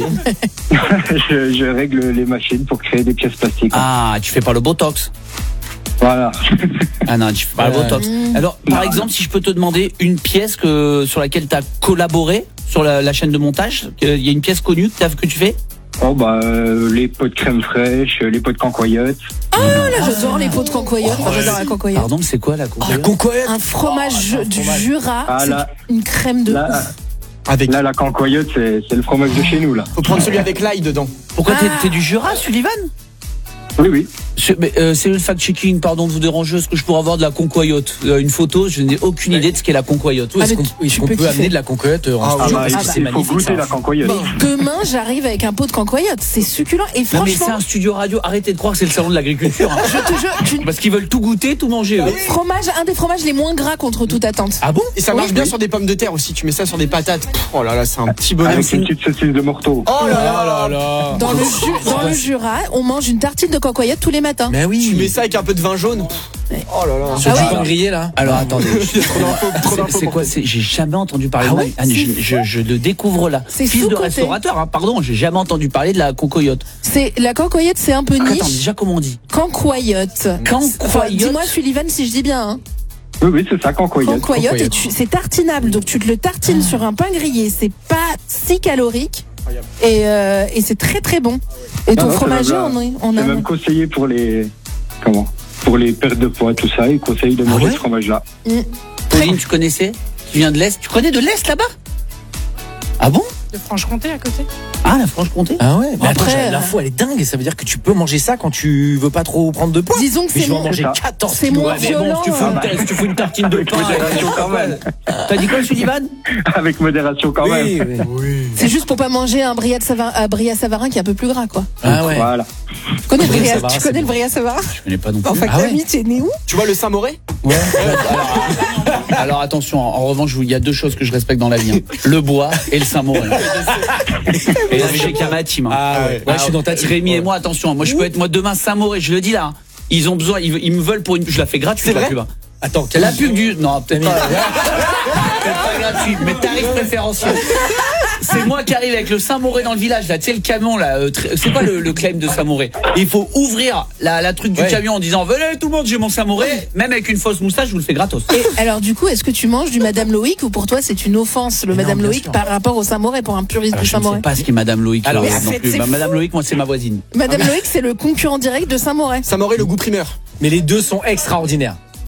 je, je règle les machines pour créer des pièces plastiques. Ah, tu fais pas le Botox? Voilà. Ah non, tu fais pas le Botox. Alors, par non, exemple, non. si je peux te demander une pièce que, sur laquelle tu as collaboré sur la, la chaîne de montage, il y a une pièce connue que, que tu fais? Oh bah euh, les pots de crème fraîche, les pots de cancoyote. Oh là, j'adore les pots de cancoyote. Oh, j'adore la cancoyote. Pardon, c'est quoi la cancoyote? La cancoyote. Un fromage oh, du fromage. Jura, ah, c'est là, une crème de là, ouf. Avec... Là, la cancoyote, c'est, c'est le fromage de chez nous, là. Faut prendre celui avec l'ail dedans. Pourquoi ah. t'es, t'es du Jura, Sullivan? Oui, oui. C'est, mais, euh, c'est le fact-checking, pardon de vous déranger. Est-ce que je pourrais avoir de la concoyote? euh, Une photo, je n'ai aucune idée de ce qu'est la concoyote. Oui, est-ce qu'on, oui, est-ce qu'on peut amener de la concoyote en ah, studio? bah, Parce que ah, c'est il faut magnifique, goûter ça. la cancoyote. Bon, demain, j'arrive avec un pot de cancoyote. C'est succulent. Et non, franchement. mais c'est un studio radio. Arrêtez de croire que c'est le salon de l'agriculture. Hein. Je te jure. Tu... Parce qu'ils veulent tout goûter, tout manger. Eux. Fromage, un des fromages les moins gras contre toute attente. Ah bon? Et ça marche oui, bien oui. sur des pommes de terre aussi. Tu mets ça sur des patates. Pff, oh là là, c'est un petit bonheur. Avec une petite saucisse de morteau. Oh là là, oh là, là. Dans, le, ju- dans le Jura, on mange une tartine de cancoyote tous les matins. Mais oui. Tu mets ça avec un peu de vin jaune. Oh là là. Sur ah du ouais. pain grillé là. Alors attendez. trop d'infos, trop d'infos c'est, c'est quoi c'est, j'ai jamais entendu parler ah de ouais ah, je, je, je le découvre là. C'est Fils de sous-côté. restaurateur, hein, pardon, j'ai jamais entendu parler de la cancoyote. C'est la cancoyote, c'est un peu Ah, niche. attends, déjà comment on dit? Cancoyote. Cancoyote. Enfin, dis-moi Sullivan si je dis bien. Hein. Oui, oui, c'est ça, cancoyote. Cancoyote, et tu, c'est tartinable, donc tu te le tartines ah. sur un pain grillé. C'est pas si calorique. Et, euh, et c'est très très bon. Et ton non, fromager, non, on, on c'est a. C'est même conseillé pour les. Comment? Pour les pertes de poids, tout ça, ils conseillent de manger ah ouais ce fromage-là. Mmh. Pauline, tu connaissais? Tu viens de l'Est? Tu connais de l'Est là-bas? Ah bon? De Franche-Comté à côté. Ah, la Franche-Comté? Ah ouais, mais après, attends, l'info elle est dingue. Ça veut dire que tu peux manger ça quand tu veux pas trop prendre de poids. Disons que mais c'est je vais en mon... manger quatorze. C'est moins ouais, violent. Mais bon, si tu, fous euh... une, si tu fous une tartine de pain. Quand même. T'as dit quoi, Sullivan? Avec modération quand même. Oui, oui. oui. C'est juste pour pas manger un Bria, de Savarin, un Bria Savarin qui est un peu plus gras, quoi. Ah ouais. Voilà. Tu connais, Bria Bria, Savarin, tu connais le Bria Savarin? Je connais pas non plus. Enfin, ah ouais. tu es né où? Tu vois le Saint-Moré? Ouais. alors, alors attention, en revanche, il y a deux choses que je respecte dans la vie. Hein. Le bois et le Saint-Moré. Et là, j'ai qu'à ma team. Hein. Ah ouais. Ah, ouais, je suis dans ta team. Rémi et moi, attention. Moi, je peux être moi demain Saint-Moré. Je le dis là. Ils ont besoin. Ils, ils me veulent pour une. Je la fais gratuite la pub. Attends, la pub du. Non, peut-être pas. Peut-être pas gratuite, mais tarif préférentiel. C'est moi qui arrive avec le Saint-Moré dans le village là, tu sais le camion là, euh, tr- c'est quoi le, le claim de Saint-Moré? Il faut ouvrir la, la truc du ouais. camion en disant venez tout le monde, j'ai mon Saint-Moré, même avec une fausse moustache, je vous le fais gratos. Et alors du coup, est-ce que tu manges du Madame Loïc ou pour toi c'est une offense le mais Madame non, Loïc sûr. Par rapport au Saint-Moré pour un puriste du Saint-Moré? Je ne sais pas ce qu'est Madame Loïc. Alors, euh, non fait, plus. Bah, Madame Loïc, moi c'est ma voisine. Madame ah, Loïc, c'est le concurrent direct de Saint-Moré. Saint-Moré, le goût primeur. Mais les deux sont extraordinaires.